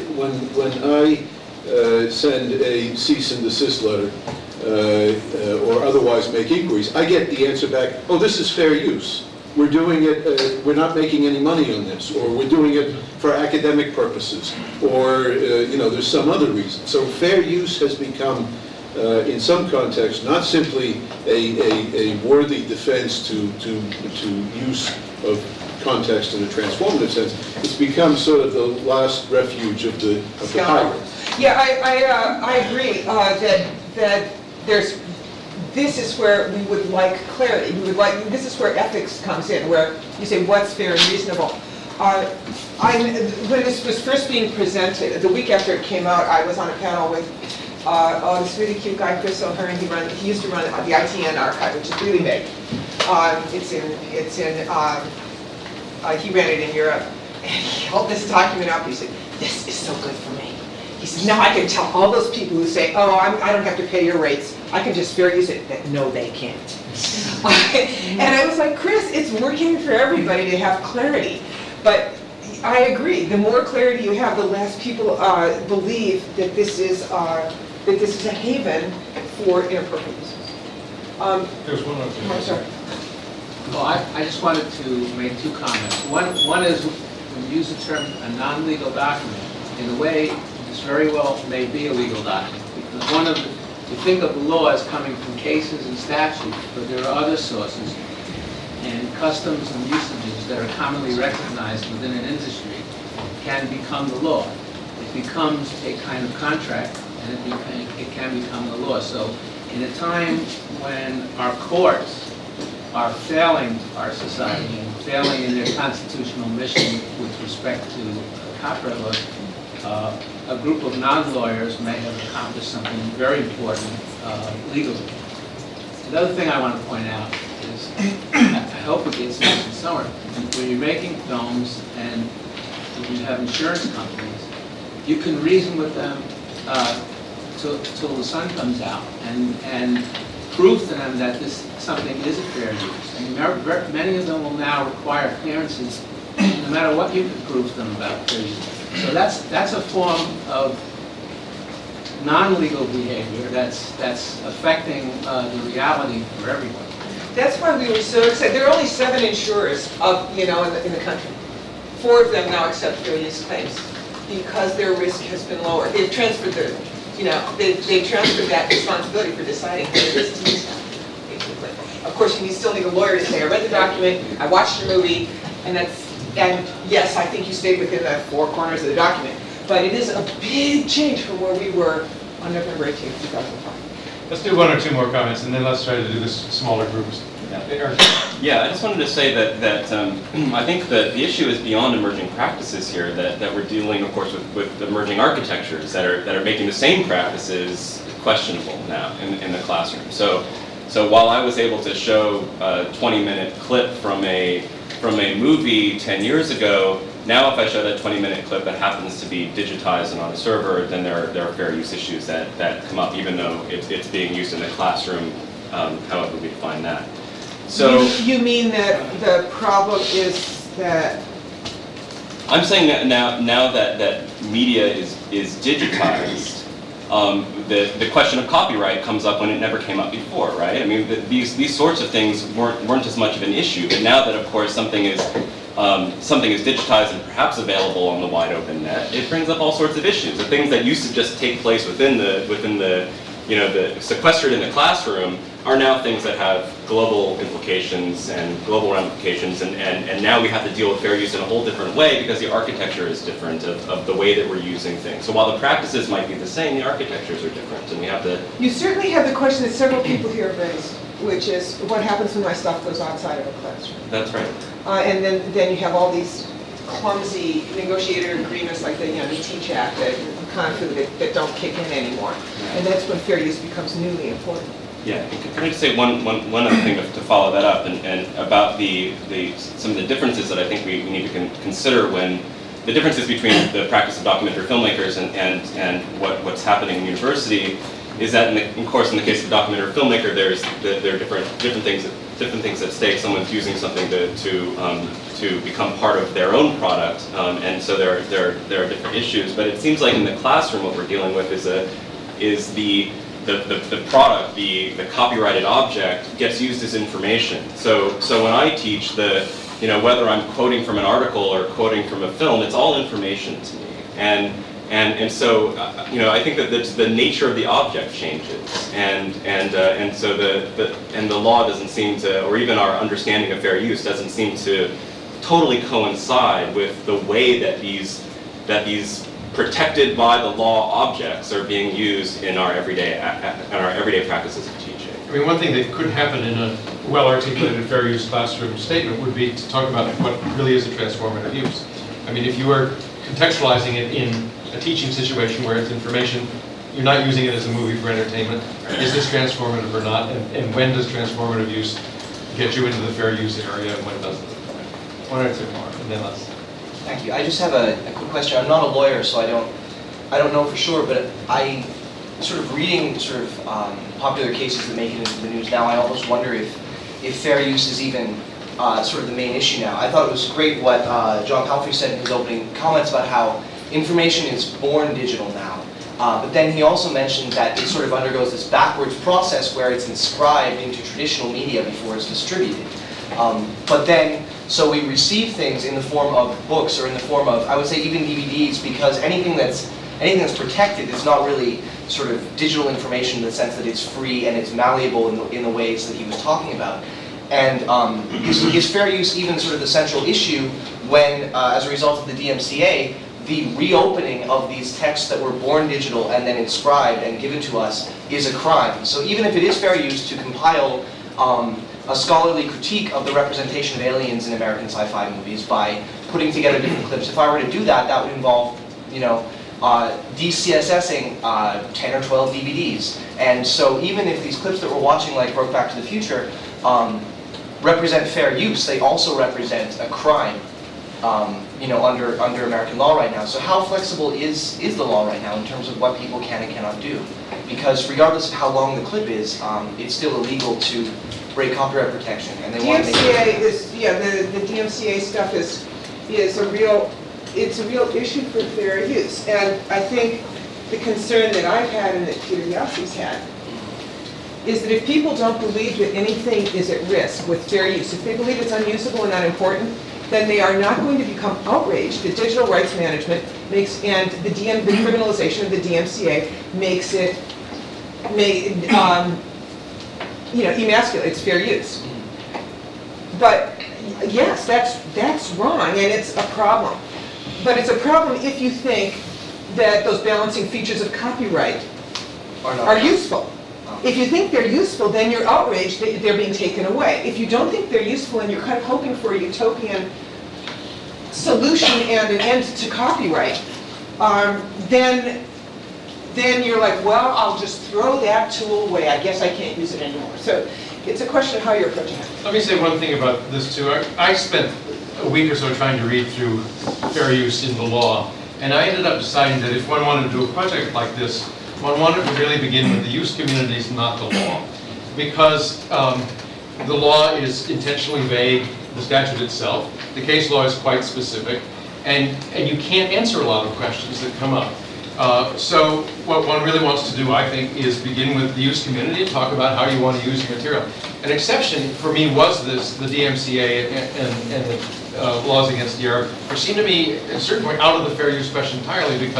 S7: send a cease and desist letter or otherwise make inquiries, I get the answer back, oh, this is fair use. We're doing it, we're not making any money on this, or we're doing it for academic purposes, or, there's some other reason. So fair use has become, in some contexts, not simply a worthy defense to use of context in a transformative sense. It's become sort of the last refuge of the pirate.
S2: Yeah, I agree that this is where we would like clarity. This is where ethics comes in, where you say what's fair and reasonable. When this was first being presented, the week after it came out, I was on a panel with this really cute guy, Chris O'Hearn. He used to run the ITN archive, which is really big. He ran it in Europe. And he held this document up. He said, "This is so good for me." He said, "Now I can tell all those people who say, oh, I don't have to pay your rates. I can just fair use it," that no, they can't. And I was like, Chris, it's working for everybody to have clarity. But I agree. The more clarity you have, the less people believe that this is a haven for inappropriate uses.
S25: There's one other thing.
S2: I'm sorry.
S31: Well, I just wanted to make 2 comments. One is when you use the term a non-legal document, in a way, this very well may be a legal document, because you think of the law as coming from cases and statutes, but there are other sources, and customs and usages that are commonly recognized within an industry can become the law. It becomes a kind of contract, and it can become the law. So in a time when our courts are failing our society and failing in their constitutional mission with respect to copyright law, a group of non-lawyers may have accomplished something very important legally. The other thing I want to point out is, I hope it gets mentioned somewhere, when you're making films and when you have insurance companies, you can reason with them till the sun comes out and prove to them that something is a fair use. And many of them will now require clearances no matter what you can prove to them about fair use. So that's a form of non-legal behavior that's affecting the reality for everyone.
S2: That's why we were so excited. There are only 7 insurers in the country. 4 of them now accept fair use claims because their risk has been lower. They've transferred they've transferred that responsibility for deciding what it is to use them, basically. Of course, you still need a lawyer to say, I read the document, I watched the movie, and yes, I think you stayed within the 4 corners of the document. But it is a big change from where we were on November 18th, 2005.
S25: Let's do 1 or 2 more comments, and then let's try to do this smaller groups.
S18: Yeah, I just wanted to say that I think that the issue is beyond emerging practices here, that we're dealing, of course, with emerging architectures that are making the same practices questionable now in the classroom. So while I was able to show a 20-minute clip from a movie 10 years ago, now if I show that 20-minute clip that happens to be digitized and on a server, then there are fair use issues that come up, even though it's being used in the classroom, however we define that. So
S2: you mean that the problem is that...
S18: I'm saying that now that media is digitized, the question of copyright comes up when it never came up before, right? I mean, these sorts of things weren't as much of an issue, but now that, of course, something is digitized and perhaps available on the wide open net, it brings up all sorts of issues. The things that used to just take place within the sequestered in the classroom are now things that have global implications and global ramifications, and now we have to deal with fair use in a whole different way because the architecture is different of the way that we're using things. So while the practices might be the same, the architectures are different, and we have to...
S2: You certainly have the question that several people here have raised, which is what happens when my stuff goes outside of a classroom?
S18: That's right.
S2: And then you have all these clumsy negotiated agreements like the Teach Act that kind of that don't kick in anymore. And that's when fair use becomes newly important.
S18: Yeah, can I just say one other thing to follow that up, and about some of the differences that I think we need to consider when the differences between the practice of documentary filmmakers and what's happening in university is that in the case of a documentary filmmaker, there are different things at stake. Someone's using something to become part of their own product, and so there are different issues. But it seems like in the classroom, what we're dealing with is the product, the copyrighted object, gets used as information. So when I teach whether I'm quoting from an article or quoting from a film, it's all information to me. And so I think that the nature of the object changes, and so the law doesn't seem to, or even our understanding of fair use doesn't seem to totally coincide with the way that these protected by the law objects are being used in our everyday practices of teaching.
S25: I mean, one thing that could happen in a well-articulated fair use classroom statement would be to talk about what really is a transformative use. I mean, if you are contextualizing it in a teaching situation where it's information, you're not using it as a movie for entertainment. Is this transformative or not? And when does transformative use get you into the fair use area and when doesn't? One or two more, and then let's.
S8: Thank you. I just have a quick question. I'm not a lawyer, so I don't know for sure, but I sort of reading popular cases that make it into the news now, I almost wonder if fair use is even sort of the main issue now. I thought it was great what John Palfrey said in his opening comments about how information is born digital now. But then he also mentioned that it sort of undergoes this backwards process where it's inscribed into traditional media before it's distributed. But then, so we receive things in the form of books or in the form of, I would say even DVDs, because anything that's protected is not really sort of digital information in the sense that it's free and it's malleable in the ways that he was talking about. And is fair use even sort of the central issue when, as a result of the DMCA, the reopening of these texts that were born digital and then inscribed and given to us is a crime? So even if it is fair use to compile a scholarly critique of the representation of aliens in American sci-fi movies by putting together different clips, if I were to do that, that would involve, DCSSing 10 or 12 DVDs. And so even if these clips that we're watching, like Broke Back to the Future, represent fair use, they also represent a crime, under American law right now. So how flexible is the law right now in terms of what people can and cannot do? Because regardless of how long the clip is, it's still illegal to break copyright protection, and they want to make it...
S2: the DMCA stuff is a real issue for fair use. And I think the concern that I've had and that Peter Yassi's had is that if people don't believe that anything is at risk with fair use, if they believe it's unusable and unimportant, then they are not going to become outraged that digital rights management makes, and the criminalization of the DMCA makes it, emasculates fair use. But yes, that's wrong, and it's a problem. But it's a problem if you think that those balancing features of copyright are useful. If you think they're useful, then you're outraged that they're being taken away. If you don't think they're useful and you're kind of hoping for a utopian solution and an end to copyright, then you're like, well, I'll just throw that tool away. I guess I can't use it anymore. So it's a question of how you're approaching it.
S25: Let me say one thing about this too. I spent a week or so trying to read through fair use in the law, and I ended up deciding that if one wanted to do a project like this, one wanted to really begin with the use communities, not the law. Because the law is intentionally vague, the statute itself. The case law is quite specific, and you can't answer a lot of questions that come up. So what one really wants to do, I think, is begin with the use community and talk about how you want to use your material. An exception for me was the DMCA and the laws against DR, which seemed to me, at a certain point, out of the fair use question entirely, because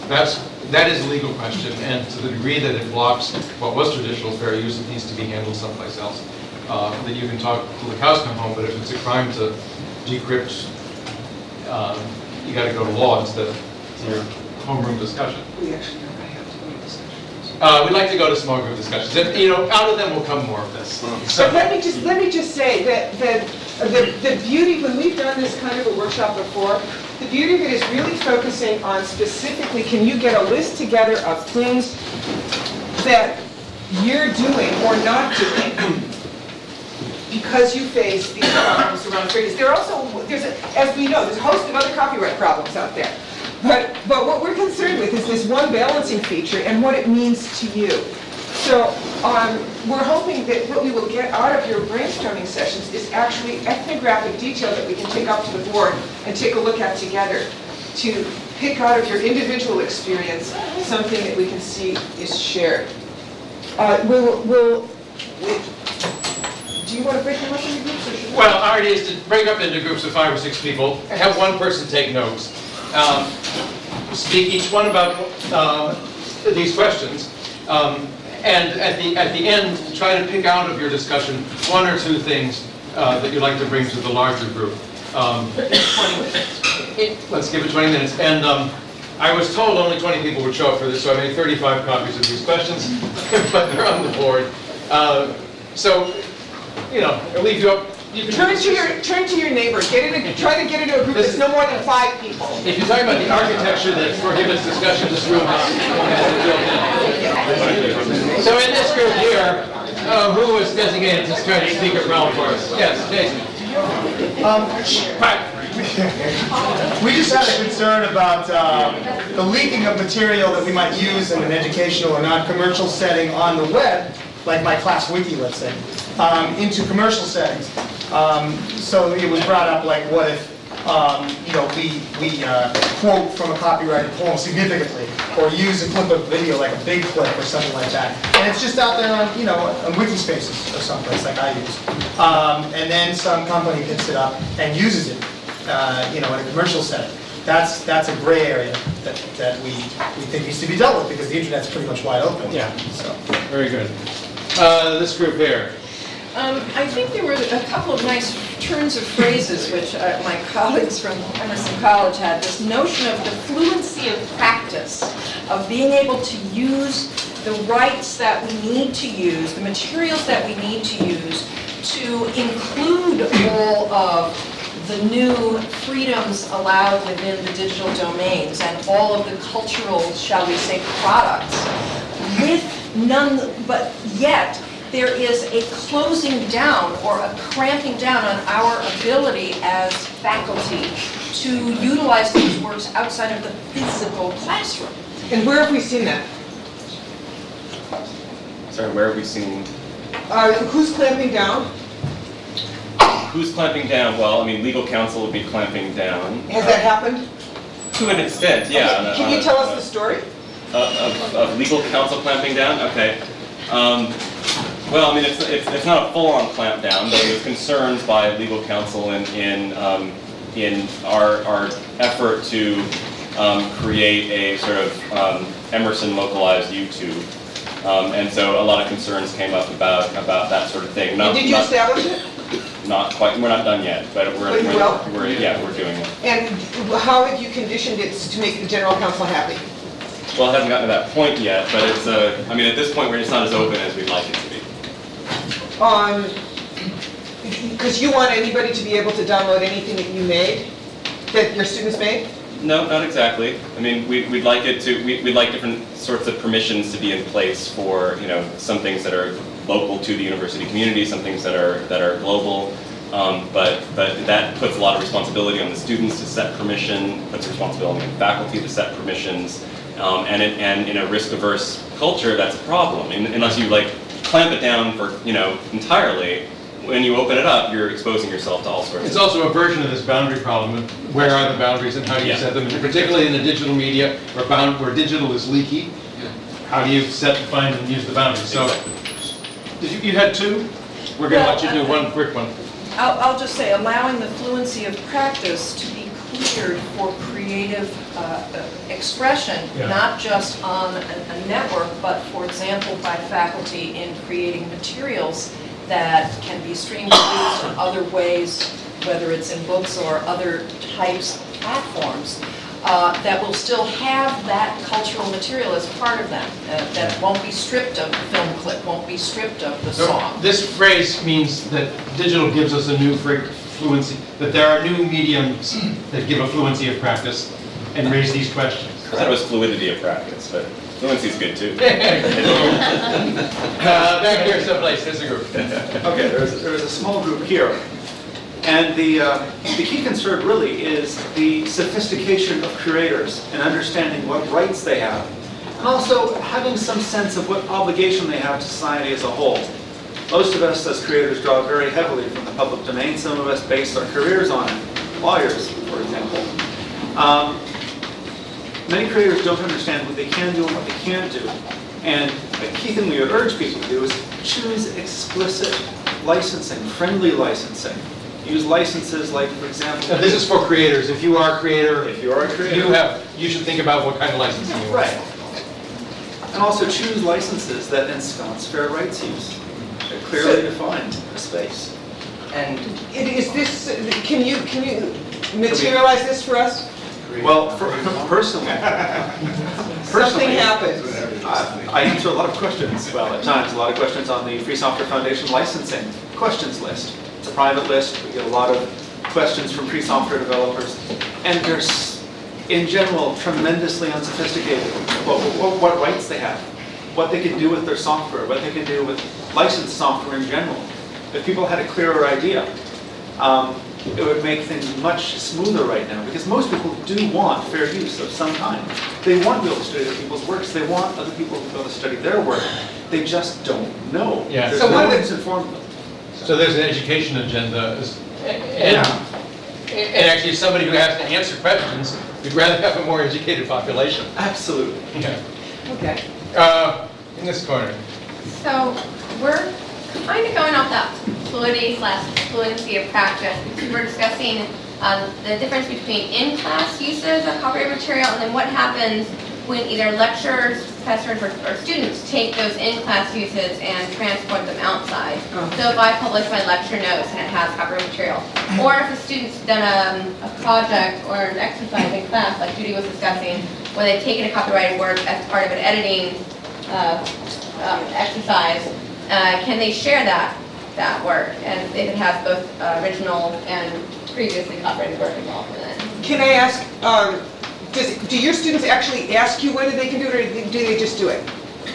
S25: that is a legal question, and to the degree that it blocks what was traditional fair use, it needs to be handled someplace else. That you can talk till the cows come home, but if it's a crime to decrypt, you got to go to law instead of your homeroom discussion.
S2: We actually are going to have to go to discussions.
S25: We'd like to go to small group discussions. And, out of them will come more of this.
S2: But let me just say that the beauty, when we've done this kind of a workshop before, the beauty of it is really focusing on specifically, can you get a list together of things that you're doing or not doing because you face these problems around fair use. As we know, there's a host of other copyright problems out there. But what we're concerned with is this one balancing feature and what it means to you. So we're hoping that what we will get out of your brainstorming sessions is actually ethnographic detail that we can take up to the board and take a look at together to pick out of your individual experience something that we can see is shared. Do you want to break them up into groups? Or should we?
S25: Well, our idea is to break up into groups of 5 or 6 people, have one person take notes, speak each one about these questions, and at the end, try to pick out of your discussion 1 or 2 things that you'd like to bring to the larger group.
S2: 20 minutes.
S25: Let's give it 20 minutes. And I was told only 20 people would show up for this, so I made 35 copies of these questions, but they're on the board. I'll leave you up. You can
S2: Turn to your neighbor. Try to get into a group that's no more than 5 people.
S25: If you're talking about the architecture that prohibits discussion, this room has built in. So in this group here, who was designated to try to speak at Brown for us? Yes, Jason.
S9: We just had a concern about the leaking of material that we might use in an educational or non-commercial setting on the web, like my class wiki, let's say, into commercial settings. So it was brought up, like, what if we quote from a copyrighted poem significantly, or use a clip of video, like a big clip or something like that. And it's just out there on, on Wikispaces or someplace like I use. And then some company picks it up and uses it, in a commercial setting. That's a gray area that we think needs to be dealt with, because the internet's pretty much wide open.
S25: Yeah.
S9: So.
S25: Very good. This group here.
S24: I think there were a couple of nice turns of phrases which my colleagues from Emerson College had. This notion of the fluency of practice, of being able to use the rights that we need to use, the materials that we need to use, to include all of the new freedoms allowed within the digital domains and all of the cultural, shall we say, products, with none, but yet there is a closing down or a cramping down on our ability as faculty to utilize these works outside of the physical classroom.
S2: And where have we seen that?
S18: Sorry, where have we seen?
S2: Who's clamping down?
S18: Who's clamping down? Well, I mean, legal counsel would be clamping down.
S2: Has that happened?
S18: To an extent, yeah.
S2: Okay. Can you tell us the story?
S18: Of legal counsel clamping down? Okay. Well, I mean, it's not a full-on clamp down, but there's concerns by legal counsel in our effort to create a sort of Emerson localized YouTube. And so a lot of concerns came up about that sort of thing.
S2: Did you establish it?
S18: Not quite. We're not done yet, but we're doing it.
S2: And how have you conditioned it to make the general counsel happy?
S18: Well, it hasn't gotten to that point yet, but it's I mean, at this point, we're just not as open as we'd like it to be.
S2: Because you want anybody to be able to download anything that you made, that your students made?
S18: No, not exactly. I mean, we'd like it to. We'd like different sorts of permissions to be in place for some things that are local to the university community, some things that are global. But that puts a lot of responsibility on the students to set permission, puts responsibility on the faculty to set permissions, and in a risk-averse culture, that's a problem. Unless you clamp it down for entirely, when you open it up, you're exposing yourself to all sorts.
S25: It's also a version of this boundary problem. Where are the boundaries and how do you set them? And particularly in the digital media, where digital is leaky, how do you set, define, and use the boundaries? So, you had 2? We're going to let you do one quick one.
S24: I'll just say, allowing the fluency of practice to be cleared for creative expression,
S25: Yeah.
S24: not just on a network, but for example, by faculty in creating materials that can be streamed used in other ways, whether it's in books or other types of platforms, that will still have that cultural material as part of them, that won't be stripped of the film clip, won't be stripped of the
S25: So
S24: song.
S25: this phrase means that digital gives us a new fluency, that there are new mediums that give a fluency of practice and raise these questions.
S18: I thought it was fluidity of practice, but fluency is good too.
S25: Back here someplace, there's a group.
S10: Okay, there's a small group here. And the key concern really is the sophistication of creators and understanding what rights they have. And also having some sense of what obligation they have to society as a whole. Most of us as creators draw very heavily from the public domain. Some of us base our careers on it. Lawyers, for example. Many creators don't understand what they can do and what they can't do. And the key thing we would urge people to do is choose explicit licensing, friendly licensing. Use licenses like, for example...
S25: Now, this is for creators. If you are a creator,
S10: you
S25: should think about what kind of licensing you want.
S10: Right. And also choose licenses that ensconce fair rights use. They're clearly defined a space.
S8: And
S2: Is this, can you materialize this for us?
S10: Well, personally,
S2: Something happens.
S10: I answer a lot of questions, well, at times, a lot of questions on the Free Software Foundation licensing questions list. It's a private list. We get a lot of questions from free software developers. And they're, in general, tremendously unsophisticated. What rights they have, what they can do with their software, what they can do with licensed software in general. If people had a clearer idea, it would make things much smoother right now, because most people do want fair use of some kind. They want to be able to study other people's works. They want other people to be able to study their work. They just don't know.
S25: Yeah.
S10: There's
S25: So
S10: no
S25: what
S10: one
S25: is-
S10: who's informed them.
S25: So there's an education agenda, and actually somebody who has to answer questions, we'd rather have a more educated population.
S10: Absolutely.
S25: Yeah.
S24: Okay.
S25: In this corner.
S6: So we're kind of going off that fluency of practice, because we're discussing the difference between in-class uses of copyrighted material and then what happens when either lecturers, professors, or students take those in-class uses and transport them outside. So if I publish my lecture notes and it has copyrighted material, or if a student's done a project or an exercise in class, like Judy was discussing, where they've taken a copyrighted work as part of an editing exercise, can they share that work, and if it has both original and previously copyrighted work involved in it?
S2: Can I ask, do your students actually ask you whether they can do it, or do they just do it?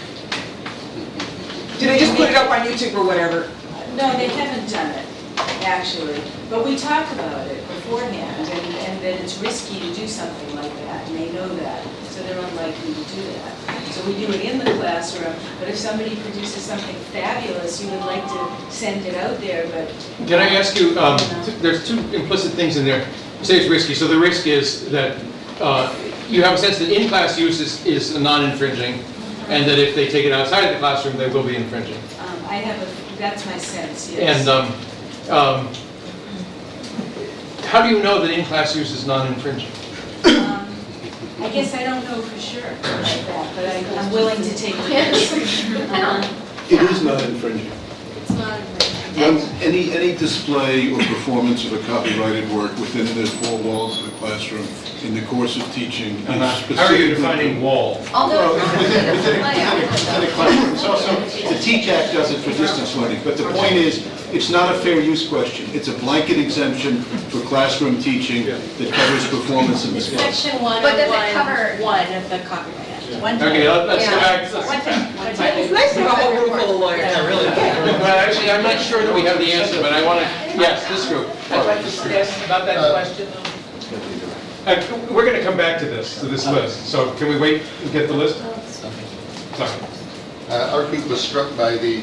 S2: Do they just put it up on YouTube or whatever?
S11: No, they haven't done it, actually. But we talk about it beforehand, and that it's risky to do something like that, and they know that, so they're unlikely to do that. So we do it in the classroom, but if somebody produces something fabulous, you would like to send it out there, but...
S25: Can I ask you, there's two implicit things in there. You say it's risky, so the risk is that you have a sense that in-class use is non-infringing, and that if they take it outside of the classroom, they will be infringing.
S11: I have that's my sense, yes.
S25: And how do you know that in-class use is non-infringing?
S11: I guess I don't know for sure like that, but I'm willing to take the risk.
S7: It is not infringing.
S6: It's not infringing.
S7: Any display or performance of a copyrighted work within the four walls of the classroom in the course of teaching is specifically...
S25: How are you defining wall?
S6: Although
S7: Within a classroom. It's also, the TEACH Act does it for distance learning, but the point is, it's not a fair use question. It's a blanket exemption for classroom teaching that covers performance and display.
S11: Section 101
S6: But does it cover-
S11: of the Copyright Act.
S25: Okay, let's go back.
S2: It's nice to have a whole room full of lawyers.
S25: Yeah, really. Well, actually, I'm not sure that we have the answer, but I want to, yes, this group.
S31: I'd like to ask about that question.
S25: We're going to come back to this list, so can we wait and get the list? Sorry.
S12: Our group was struck by the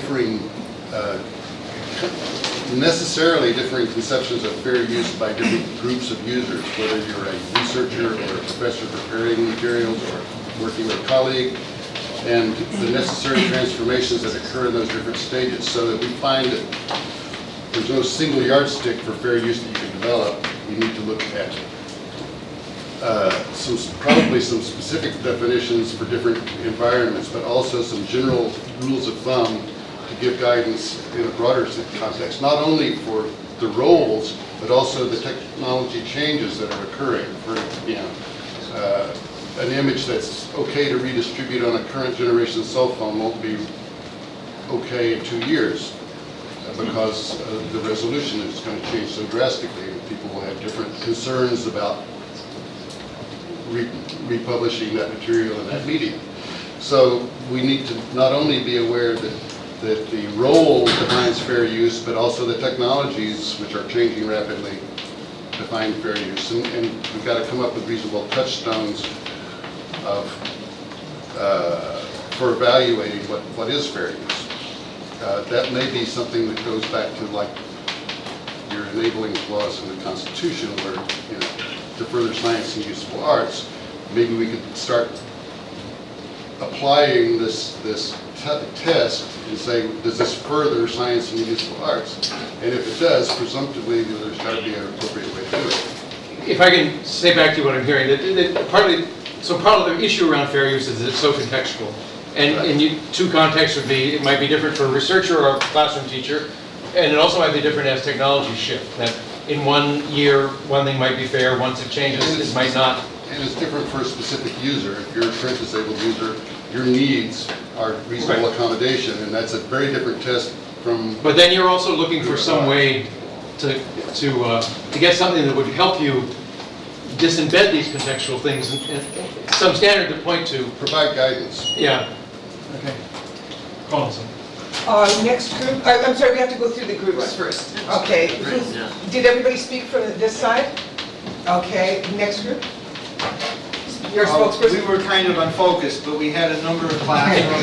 S12: necessarily differing conceptions of fair use by different groups of users, whether you're a researcher or a professor preparing materials or working with a colleague, and the necessary transformations that occur in those different stages, so that we find that there's no single yardstick for fair use that you can develop. You need to look at probably some specific definitions for different environments, but also some general rules of thumb to give guidance in a broader context, not only for the roles, but also the technology changes that are occurring. For an image that's okay to redistribute on a current generation cell phone won't be okay in 2 years because the resolution is going to change so drastically, and people will have different concerns about republishing that material in that medium. So we need to not only be aware that the role defines fair use, but also the technologies, which are changing rapidly, define fair use. And we've got to come up with reasonable touchstones for evaluating what is fair use. That may be something that goes back to like your enabling clause in the Constitution, where to further science and useful arts. Maybe we could start applying this test and say, does this further science and useful arts? And if it does, presumptively, there's got to be an appropriate way to do it.
S25: If I can say back to you what I'm hearing, that part of the issue around fair use is that it's so contextual. And two contexts would be, it might be different for a researcher or a classroom teacher, and it also might be different as technology shift. That in 1 year, one thing might be fair, once it changes, it might not.
S12: And it's different for a specific user. If you're a print-disabled user, your needs are reasonable accommodation, and that's a very different test from...
S25: But then you're also looking for some way to get something that would help you disembed these contextual things, and some standard to point to.
S12: Provide guidance.
S25: Yeah. Okay. Collins.
S2: Next group, I'm sorry, we have to go through the groups first. Okay. Did everybody speak from this side? Okay, next group? Your spokesperson?
S5: We were kind of unfocused, but we had a number of classrooms.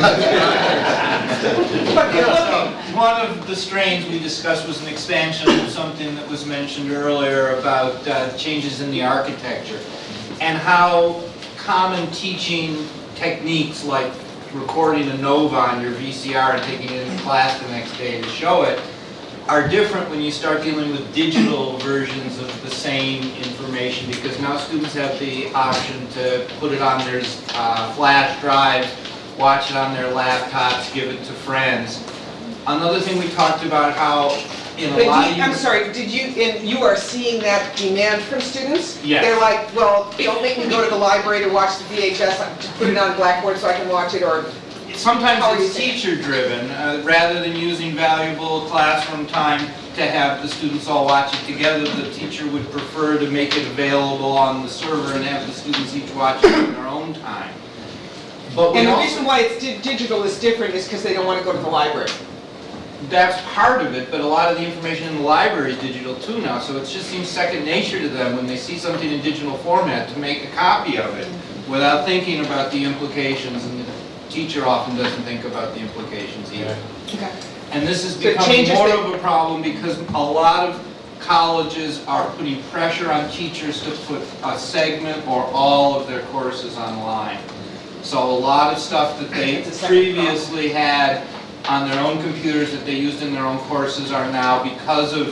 S5: One of the strains we discussed was an expansion of something that was mentioned earlier about changes in the architecture, and how common teaching techniques like recording a NOVA on your VCR and taking it into class the next day to show it are different when you start dealing with digital versions of the same information, because now students have the option to put it on their flash drives, watch it on their laptops, give it to friends. Another thing we talked about how in a lot of...
S2: I'm sorry, you are seeing that demand from students?
S5: Yes.
S2: They're like, well, don't make me go to the library to watch the VHS, to put it on Blackboard so I can watch it, or...
S5: Sometimes it's teacher-driven. Rather than using valuable classroom time to have the students all watch it together, the teacher would prefer to make it available on the server and have the students each watch it in their own time. But
S2: and the reason why it's digital is different is because they don't want to go to the library.
S5: That's part of it, but a lot of the information in the library is digital too now, so it just seems second nature to them when they see something in digital format to make a copy of it without thinking about the implications, and the teacher often doesn't think about the implications either.
S2: Okay.
S5: And this is becoming more of a problem because a lot of colleges are putting pressure on teachers to put a segment or all of their courses online. So a lot of stuff that they previously had on their own computers that they used in their own courses are now, because of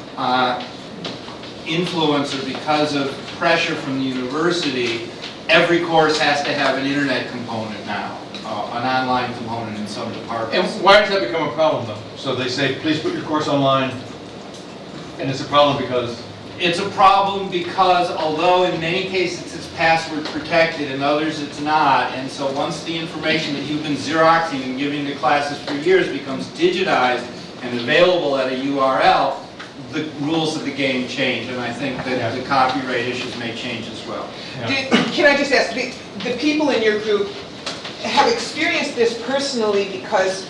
S5: influence or because of pressure from the university, every course has to have an internet component now, an online component in some departments.
S25: And why does that become a problem though? So they say, please put your course online, and it's a problem because?
S5: It's a problem because although in many cases it's password protected, in others it's not, and so once the information that you've been Xeroxing and giving to classes for years becomes digitized and available at a URL, the rules of the game change, and I think that the copyright issues may change as well.
S2: Can I just ask, the people in your group have experienced this personally because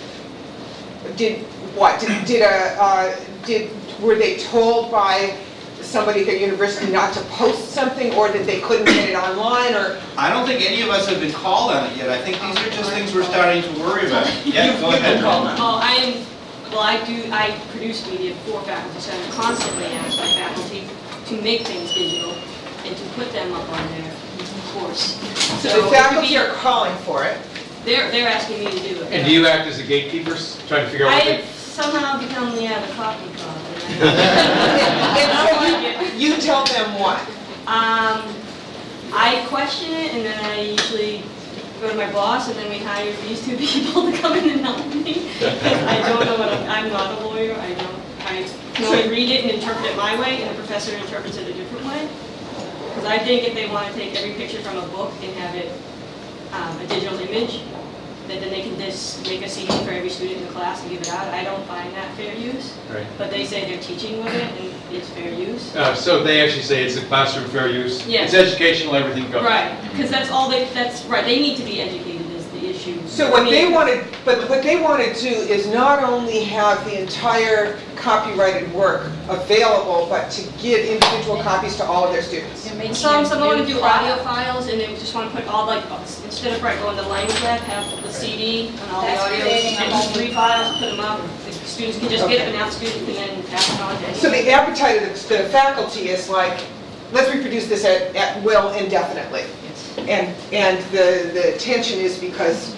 S2: were they told by somebody at their university not to post something, or that they couldn't get it online, or?
S5: I don't think any of us have been called on it yet. I think these are just things we're starting to worry about. Yeah, go ahead.
S3: I produce media for faculty, so I'm constantly asked by faculty to make things digital and to put them up on their course.
S2: So the faculty are calling for it.
S3: They're asking me to do it.
S25: And do you act as a gatekeeper, trying to figure out what
S3: I
S25: they...
S3: have somehow become the copy card.
S2: And so you tell them what?
S3: I question it, and then I usually go to my boss, and then we hire these two people to come in and help me. I don't know I'm not a lawyer, I can only read it and interpret it my way, and the professor interprets it a different way. Because I think if they want to take every picture from a book and have it a digital image, then they can just make a CD for every student in the class and give it out. I don't find that fair use.
S25: Right.
S3: But they say they're teaching with it and it's fair use.
S25: So they actually say it's a classroom fair use?
S3: Yes.
S25: It's educational, everything goes?
S3: Right, because that's all that's right, they need to be educated is the issue.
S2: So what they wanted, but what they want to do is not only have the entire copyrighted work available, but to give individual copies to all of their students.
S3: Some want to do audio files and they just want to put all like, instead of going to Language Lab, have the CD and all the audios, and just 3 files, put them up. The students can just get it and now students can then pass it on to anyone.
S2: So the appetite of the faculty is like, let's reproduce this at will indefinitely. And the tension is because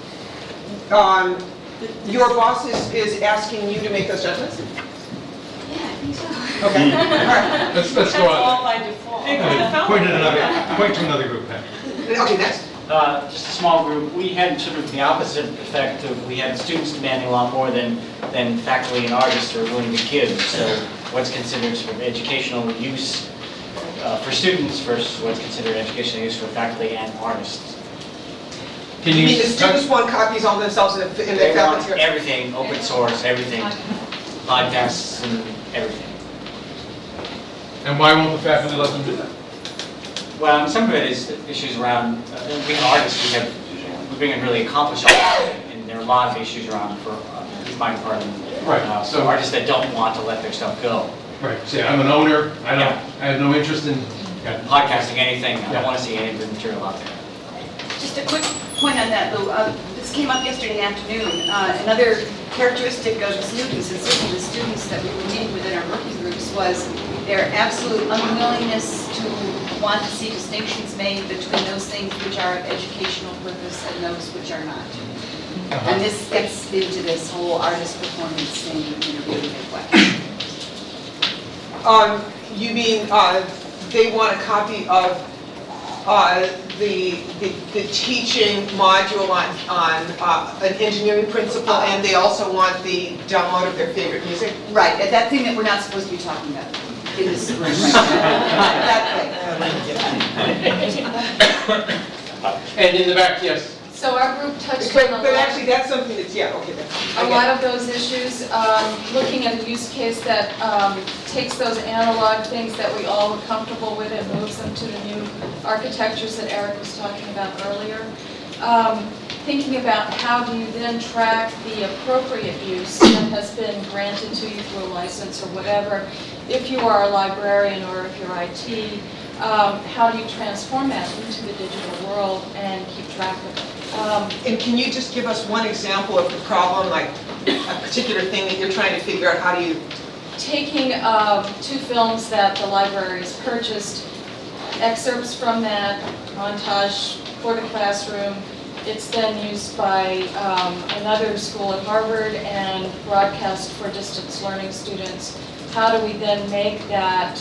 S2: your boss is asking you to make those judgments?
S3: Yeah, I think so.
S2: Okay, all right.
S25: Let's go
S3: That's all
S25: on.
S3: by default.
S25: Point to another group, Pat.
S2: Okay, next.
S13: Just a small group, we had sort of the opposite effect of, we had students demanding a lot more than faculty and artists are willing to give. So what's considered sort of educational use for students versus what's considered educational use for faculty and artists.
S2: You mean the students want copies on themselves in their
S13: They want
S2: faculty?
S13: everything, open source, everything, podcasts and everything.
S25: And why won't the faculty let them do that?
S13: Well, some of it is issues around, being artists, we bring in really accomplished artists, and there are a lot of issues around for my department.
S25: Right,
S13: So artists that don't want to let their stuff go.
S25: Right, see, I'm an owner, I have no interest in
S13: Podcasting, anything, I don't want to see any of the material out there.
S14: Just a quick point on that, though. This came up yesterday afternoon. Another characteristic of the students, and certainly the students that we were meeting with in our working groups, was their absolute unwillingness to want to see distinctions made between those things which are of educational purpose and those which are not. And this gets into this whole artist performance thing in a really big way.
S2: You mean they want a copy of the teaching module on an engineering principle, and they also want the download of their favorite music?
S14: Right, that thing that we're not supposed to be talking about in this room right now. That thing.
S25: And in the back, yes.
S23: So our group touched on a lot.
S2: But actually, that's something that's, yeah, okay.
S23: A lot of those issues, looking at a use case that takes those analog things that we all are comfortable with and moves them to the new architectures that Eric was talking about earlier. Thinking about how do you then track the appropriate use that has been granted to you through a license or whatever. If you are a librarian or if you're IT, how do you transform that into the digital world and keep track of it?
S2: And can you just give us one example of the problem, like a particular thing that you're trying to figure out? How do you...
S23: Taking 2 films that the library has purchased, excerpts from that, montage for the classroom. It's then used by another school at Harvard and broadcast for distance learning students. How do we then make that,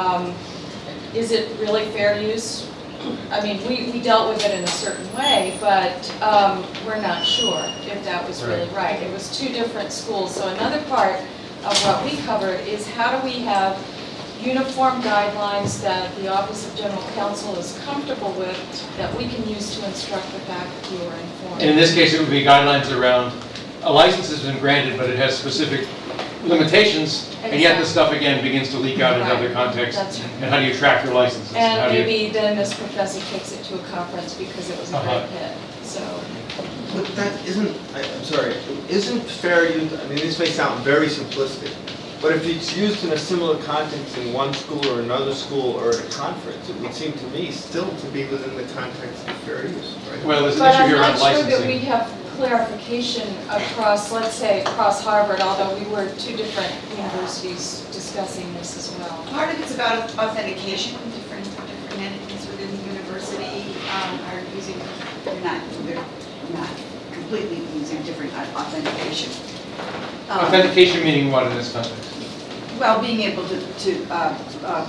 S23: is it really fair use? I mean, we dealt with it in a certain way, but we're not sure if that was really right. It was 2 different schools. So another part of what we covered is how do we have uniform guidelines that the Office of General Counsel is comfortable with that we can use to instruct the faculty or inform.
S25: And in this case, it would be guidelines around, a license has been granted, but it has specific limitations, and yet the stuff again begins to leak out in other contexts.
S23: That's right.
S25: And how do you track your licenses?
S23: And
S25: How do you-
S23: maybe then this professor takes it to a conference because it was a great hit, so.
S1: But that isn't, I'm sorry, isn't fair use, I mean, this may sound very simplistic, but if it's used in a similar context in one school or another school or at a conference, it would seem to me still to be within the context of fair use, right?
S25: Well, there's an issue here around
S23: But I'm not sure that
S25: licensing.
S23: we have clarification across, let's say, across Harvard, although we were 2 different universities discussing this as well.
S14: Part of it's about authentication. Different entities within the university are using, they're not completely using different authentication.
S25: Authentication meaning what in this context?
S14: Well, being able to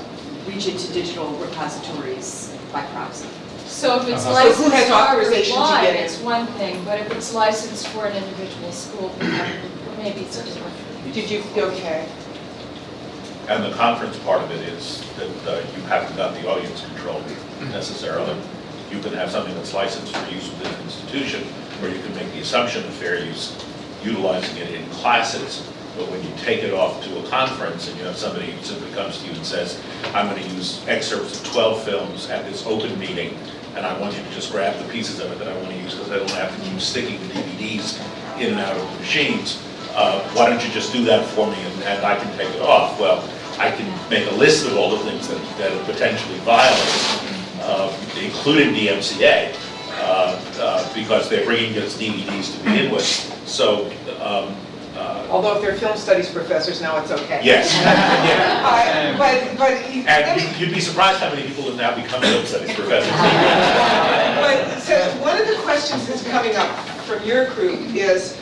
S14: reach into digital repositories by proxy.
S23: So if it's
S2: So who
S23: licensed
S2: has authorization to
S23: worldwide,
S2: get in?
S23: it's one thing, but if it's licensed for an individual school, maybe it's different.
S2: Did you, okay.
S15: And the conference part of it is that you haven't got the audience control necessarily. You can have something that's licensed for use within an institution, or you can make the assumption of fair use, utilizing it in classes. But when you take it off to a conference and you have somebody who simply comes to you and says, I'm going to use excerpts of 12 films at this open meeting, and I want you to just grab the pieces of it that I want to use because I don't have to keep sticking the DVDs in and out of the machines. Why don't you just do that for me and I can take it off? Well, I can make a list of all the things that it potentially violates, including DMCA, because they're bringing us DVDs to begin with. So,
S2: Although if they're film studies professors, now it's okay.
S15: yes. Yeah.
S2: But
S15: And you'd be surprised how many people have now become film studies professors.
S2: But, so one of the questions that's coming up from your group is,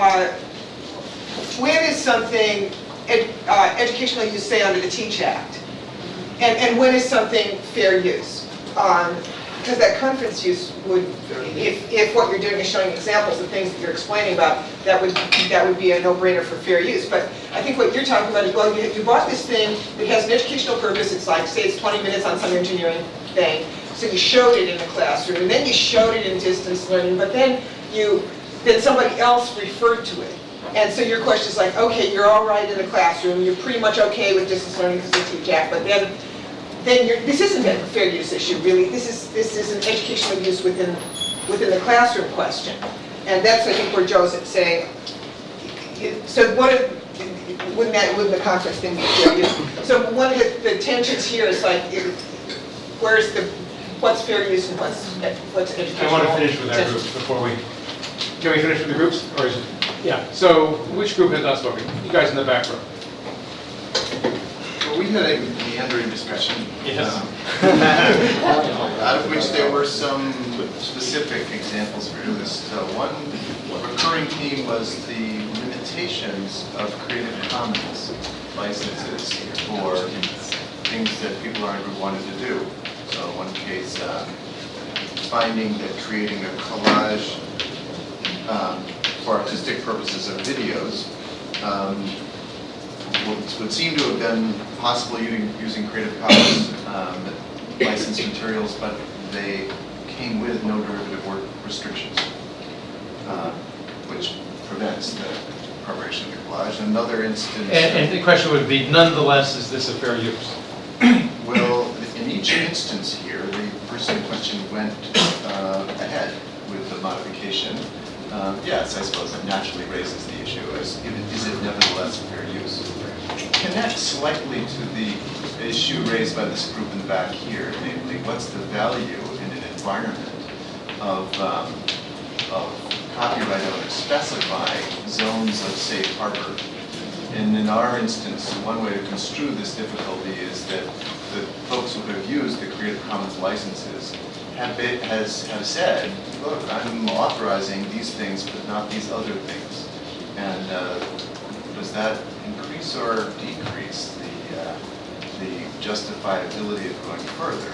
S2: when is something educational use, say, under the TEACH Act? And when is something fair use? Because that conference use would, if what you're doing is showing examples of things that you're explaining about, that would be a no-brainer for fair use. But I think what you're talking about is, well, you bought this thing that has an educational purpose. It's like, say, it's 20 minutes on some engineering thing. So you showed it in the classroom, and then you showed it in distance learning, but then somebody else referred to it. And so your question is like, okay, you're all right in the classroom, you're pretty much okay with distance learning because of TEACH Act, but then this isn't a fair use issue, really. This is an educational use within the classroom question. And that's, I think, where Joe's saying, so wouldn't the conference thing be fair use? So one of the tensions here is like, what's fair use and what's educational?
S25: I want to finish with our groups before we, can we finish with the groups, or is it? Yeah, so which group has not spoken? You guys in the back row.
S16: Well, we had a meandering discussion.
S25: Yes.
S16: Out of which there were some specific examples for this. One recurring theme was the limitations of Creative Commons licenses for things that people in our group wanted to do. So one case, finding that creating a collage for artistic purposes of videos would seem to have been possible using Creative Commons licensed materials, but they came with no derivative work restrictions, which prevents the preparation of the collage. Another instance...
S25: And the question would be, nonetheless, is this a fair use?
S16: Well, in each instance here, the person in question went ahead with the modification. Yes, I suppose that naturally raises the issue as, is it nevertheless fair use? Connect slightly to the issue raised by this group in the back here, namely, what's the value in an environment of copyright owners specifying zones of safe harbor? And in our instance, one way to construe this difficulty is that the folks who have used the Creative Commons licenses have said, look, I'm authorizing these things, but not these other things. And does that increase or decrease the justifiability of going further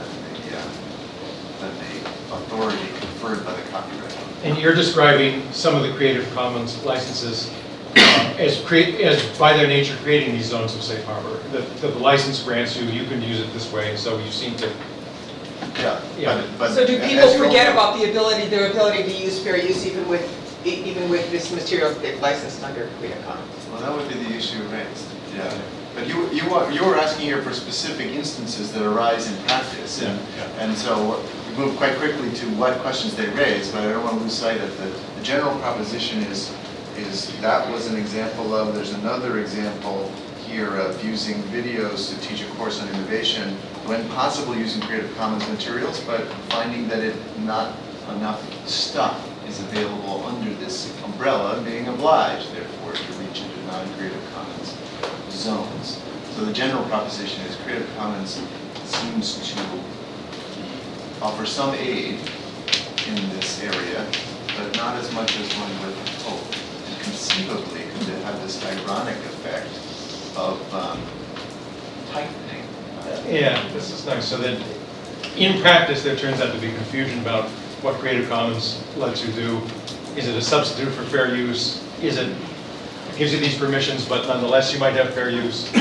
S16: than the authority conferred by the copyright owner?
S25: And you're describing some of the Creative Commons licenses as by their nature creating these zones of safe harbor. The license grants you can use it this way, so you seem to...
S16: Yeah. But
S2: so do people forget about their ability to use fair use even with this material that they've licensed under Creative Commons?
S16: Well, that would be the issue raised. Yeah. But you were asking here for specific instances that arise in practice, and so we moved quite quickly to what questions they raised. But I don't want to lose sight of the general proposition is that was an example of. There's another example here of using videos to teach a course on innovation when possible using Creative Commons materials, but finding that not enough stuff is available under this umbrella, and being obliged, therefore, to reach into non-Creative Commons zones. So the general proposition is Creative Commons seems to offer some aid in this area, but not as much as one would hope. And conceivably could have this ironic effect of tightening
S25: Yeah, this is nice. So that in practice, there turns out to be confusion about what Creative Commons lets you do. Is it a substitute for fair use? Is it gives you these permissions, but nonetheless you might have fair use?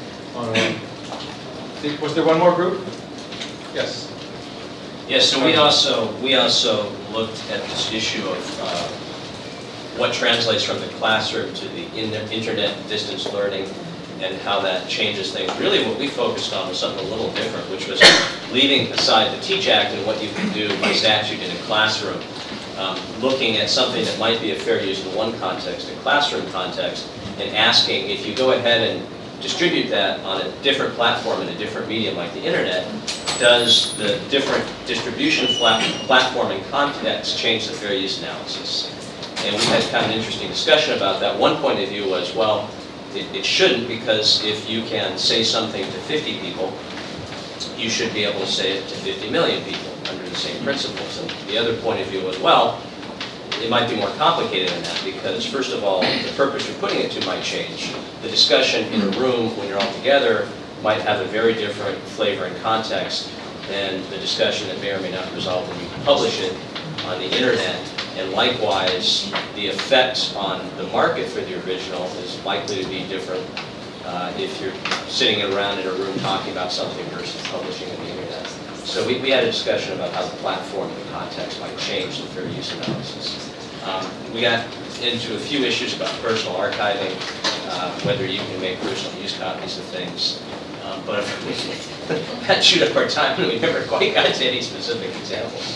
S25: Was there one more group? Yes.
S4: Yes, so we also looked at this issue of what translates from the classroom to the internet distance learning and how that changes things. Really what we focused on was something a little different, which was leaving aside the TEACH Act and what you can do by statute in a classroom, looking at something that might be a fair use in one context, a classroom context, and asking if you go ahead and distribute that on a different platform in a different medium like the internet, does the different distribution platform and context change the fair use analysis? And we had kind of an interesting discussion about that. One point of view was, well, it shouldn't, because if you can say something to 50 people, you should be able to say it to 50 million people under the same principles. And the other point of view was, well, it might be more complicated than that, because first of all, the purpose you're putting it to might change. The discussion in a room when you're all together might have a very different flavor and context than the discussion that may or may not result when you publish it on the internet. And likewise, the effect on the market for the original is likely to be different if you're sitting around in a room talking about something versus publishing on the internet. So we had a discussion about how the platform and the context might change the fair use analysis. We got into a few issues about personal archiving, whether you can make personal use copies of things. But that chewed up our time, and we never quite got to any specific examples.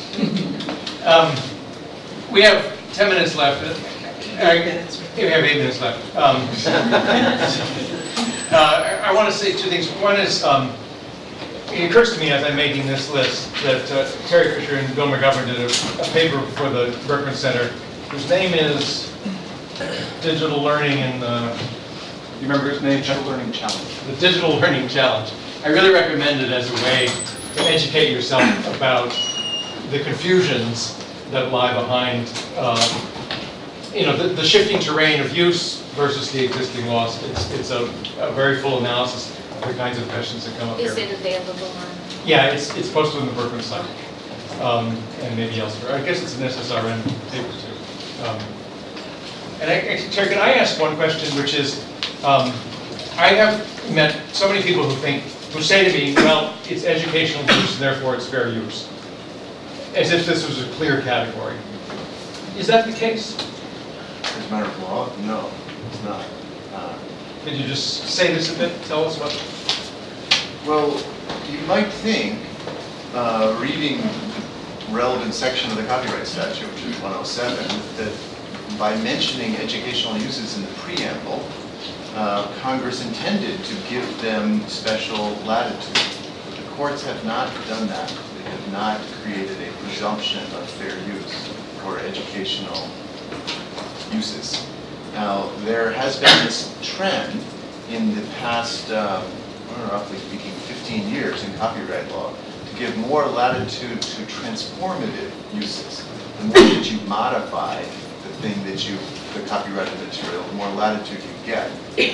S25: We have 10 minutes left. We have 8 minutes left. I want to say two things. One is, it occurs to me as I'm making this list that Terry Fisher and Bill McGovern did a paper for the Berkman Center whose name is Digital Learning and you remember his name?
S10: Digital Learning Challenge.
S25: The Digital Learning Challenge. I really recommend it as a way to educate yourself about the confusions that lie behind, the shifting terrain of use versus the existing laws. It's a very full analysis of the kinds of questions that come up here.
S6: Is it available on?
S25: Yeah, it's posted on the Berkman site, and maybe elsewhere. I guess it's an SSRN paper too. And Terry, can I ask one question, which is, I have met so many people who say to me, well, it's educational use, and therefore it's fair use, as if this was a clear category. Is that the case?
S16: As a matter of law, no, it's not.
S25: Could you just say this a bit? Tell us about it.
S16: Well, you might think, reading the relevant section of the copyright statute, which is 107, that by mentioning educational uses in the preamble, Congress intended to give them special latitude. But the courts have not done that. They have not created a presumption of fair use for educational uses. Now, there has been this trend in the past, roughly speaking, 15 years in copyright law to give more latitude to transformative uses. The more that you modify the thing that the copyrighted material, the more latitude you get.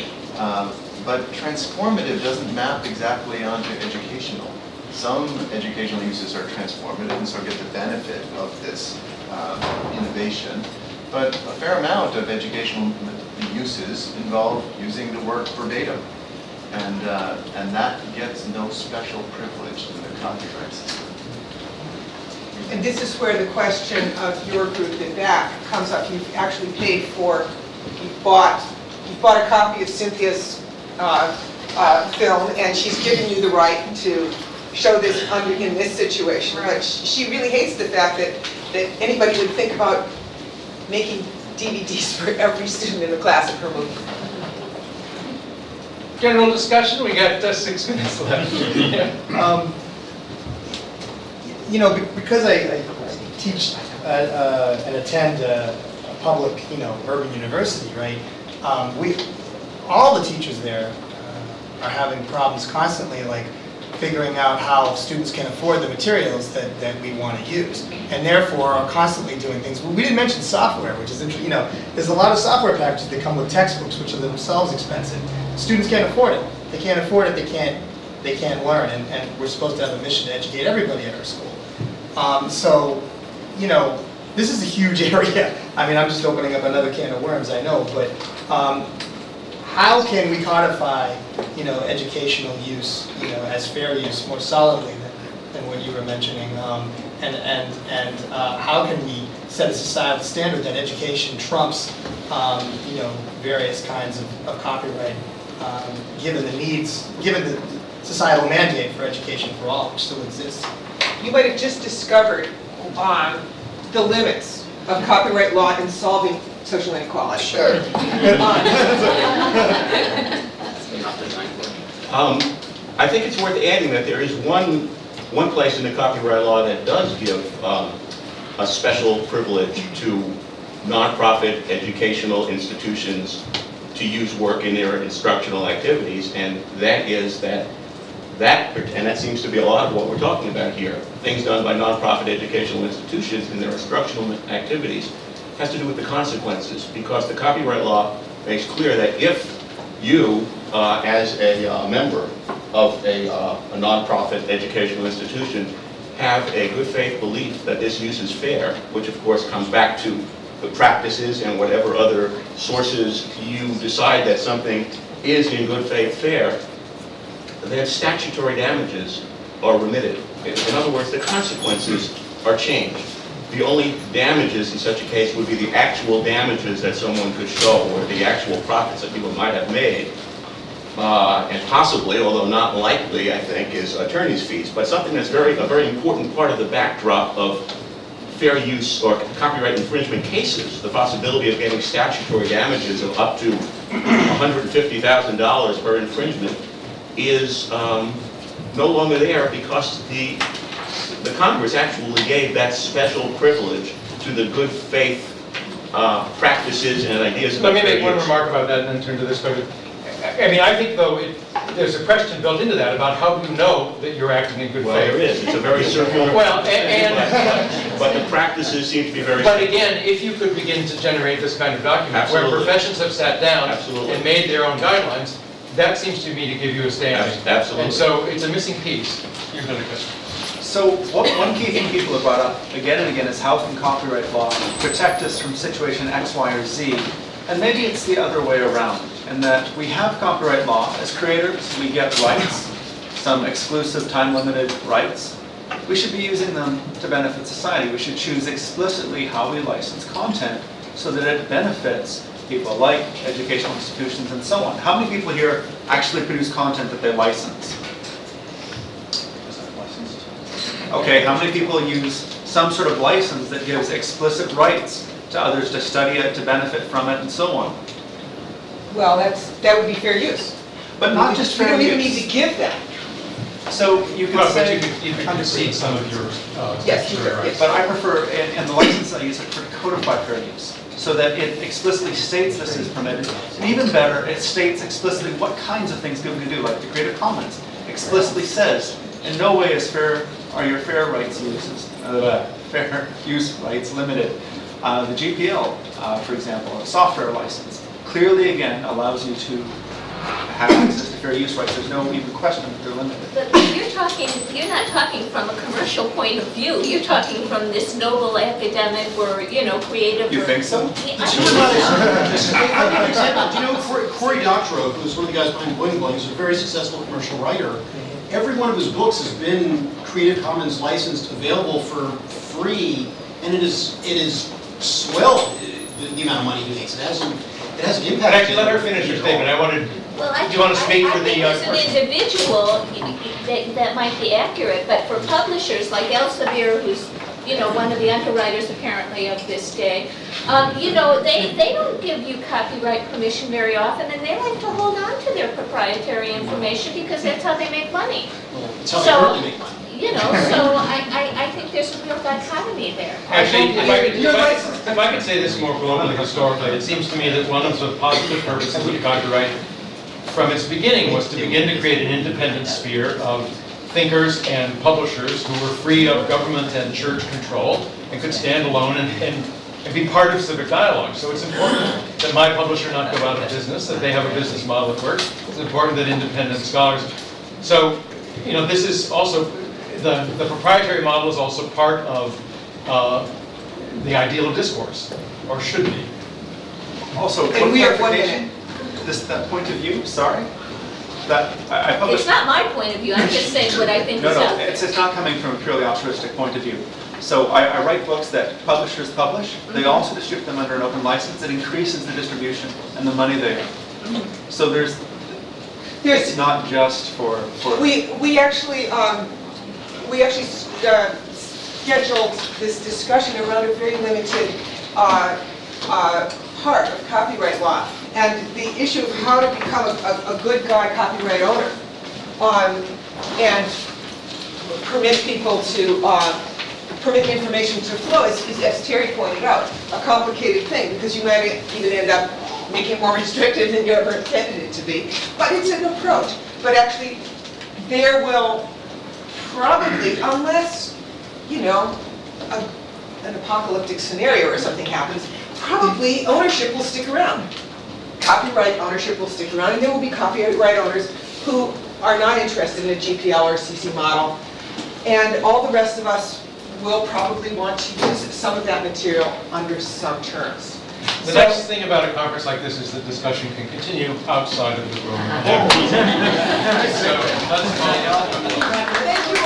S16: But transformative doesn't map exactly onto educational. Some educational uses are transformative and so get the benefit of this innovation. But a fair amount of educational uses involve using the work verbatim. And that gets no special privilege in the copyright system.
S2: And this is where the question of your group in back comes up. You've actually paid for, you bought a copy of Cynthia's film, and she's given you the right to show this in this situation. Right. But she really hates the fact that anybody would think about making DVDs for every student in the class of her movie.
S25: General discussion, we got 6 minutes left.
S9: Because I teach and attend a public, urban university, right? All the teachers there are having problems constantly, like figuring out how students can afford the materials that we want to use, and therefore are constantly doing things. We didn't mention software, which is interesting. There's a lot of software packages that come with textbooks, which are themselves expensive. Students can't afford it. They can't afford it. They can't they can't learn, and we're supposed to have a mission to educate everybody at our school. So, you know, this is a huge area. I mean, I'm just opening up another can of worms, I know, but how can we codify, you know, educational use, you know, as fair use more solidly than what you were mentioning? And how can we set a societal standard that education trumps, you know, various kinds of copyright, given the needs, given the societal mandate for education for all, which still exists?
S2: You might have just discovered the limits of copyright law in solving social inequality.
S9: Sure.
S17: I think it's worth adding that there is one place in the copyright law that does give a special privilege to nonprofit educational institutions to use work in their instructional activities, and that is that seems to be a lot of what we're talking about here. Things done by nonprofit educational institutions in their instructional activities has to do with the consequences, because the copyright law makes clear that if you, as a member of a nonprofit educational institution, have a good faith belief that this use is fair, which of course comes back to the practices and whatever other sources you decide that something is in good faith fair, then statutory damages are remitted. In other words, the consequences are changed. The only damages in such a case would be the actual damages that someone could show, or the actual profits that people might have made. And possibly, although not likely, I think, is attorney's fees. But something that's a very important part of the backdrop of fair use or copyright infringement cases, the possibility of getting statutory damages of up to $150,000 per infringement, is no longer there, because the Congress actually gave that special privilege to the good faith practices and ideas.
S25: Let me make one remark about that and then turn to this question. I mean, I think, though, there's a question built into that about how do you know that you're acting in good faith?
S17: Well, there is. It's a very circular.
S25: Well,
S17: but the practices seem to be very.
S25: But again, if you could begin to generate this kind of document,
S17: Absolutely.
S25: where professions have sat down
S17: Absolutely.
S25: and made their own guidelines, that seems to me to give you a standing.
S17: Absolutely.
S25: And so it's a missing piece. Here's another question.
S10: So one key thing people have brought up again and again is how can copyright law protect us from situation X, Y, or Z? And maybe it's the other way around, in that we have copyright law. As creators, we get rights, some exclusive time-limited rights. We should be using them to benefit society. We should choose explicitly how we license content so that it benefits people like educational institutions and so on. How many people here actually produce content that they license? Okay, how many people use some sort of license that gives explicit rights to others to study it, to benefit from it, and so on?
S2: Well, that would be fair use.
S10: But not just fair use.
S2: We don't even need to give that.
S10: So you could say...
S25: you could concede some of your
S2: Yes,
S25: rights.
S10: But I prefer, and the license I use, I prefer to codify fair use, so that it explicitly states this is permitted. And even better, it states explicitly what kinds of things people can do, like the Creative Commons explicitly says, in no way is are your fair rights uses, fair use rights limited. The GPL, for example, a software license, clearly again allows you to have access to fair use rights. There's no even question that they're limited.
S18: But you're not talking from a commercial point of view. You're talking from this noble academic or, creative.
S10: You think so?
S18: Yeah,
S19: I'll give you an example. Do you know Cory Doctorow, who's one of the guys behind Bling Bling, is a very successful commercial writer. Every one of his books has been Creative Commons licensed, available for free, and it is swelled the amount of money he makes. It has an impact.
S25: But actually, let her finish her statement. Do you want to speak for the
S18: I think as an individual, that might be accurate, but for publishers like Elsevier, who's one of the underwriters apparently of this day, they don't give you copyright permission very often, and they like to hold on to their proprietary information because that's how they make money.
S19: It's how they currently make money.
S18: So I think there's a real dichotomy there.
S25: Actually, if I could say this more globally, historically, it seems to me that one of the positive purposes of copyright from its beginning was to begin to create an independent sphere of thinkers and publishers who were free of government and church control and could stand alone and be part of civic dialogue. So it's important that my publisher not go out of business, that they have a business model that works. It's important that independent scholars... So
S7: this is also, the proprietary model is also part of the ideal of discourse, or should be.
S10: Also,
S2: And we are 1
S10: clarification, that point of view, sorry, that I published.
S18: It's not my point of view, I'm just saying what I think is
S10: No,
S18: out
S10: no,
S18: there.
S10: it's not coming from a purely altruistic point of view. So I write books that publishers publish. They also distribute them under an open license. It increases the distribution and the money there. So it's not just for.
S2: We actually scheduled this discussion around a very limited part of copyright law, and the issue of how to become a good guy copyright owner, and permit people to permit information to flow is, as Terry pointed out, a complicated thing, because you might even end up making it more restrictive than you ever intended it to be. But it's an approach. But actually, there will probably, unless, an apocalyptic scenario or something happens, probably ownership will stick around. Copyright ownership will stick around, and there will be copyright owners who are not interested in a GPL or CC model. And all the rest of us will probably want to use some of that material under some terms.
S7: The nice thing about a conference like this is that discussion can continue outside of the room. So, that's all.
S2: Thank you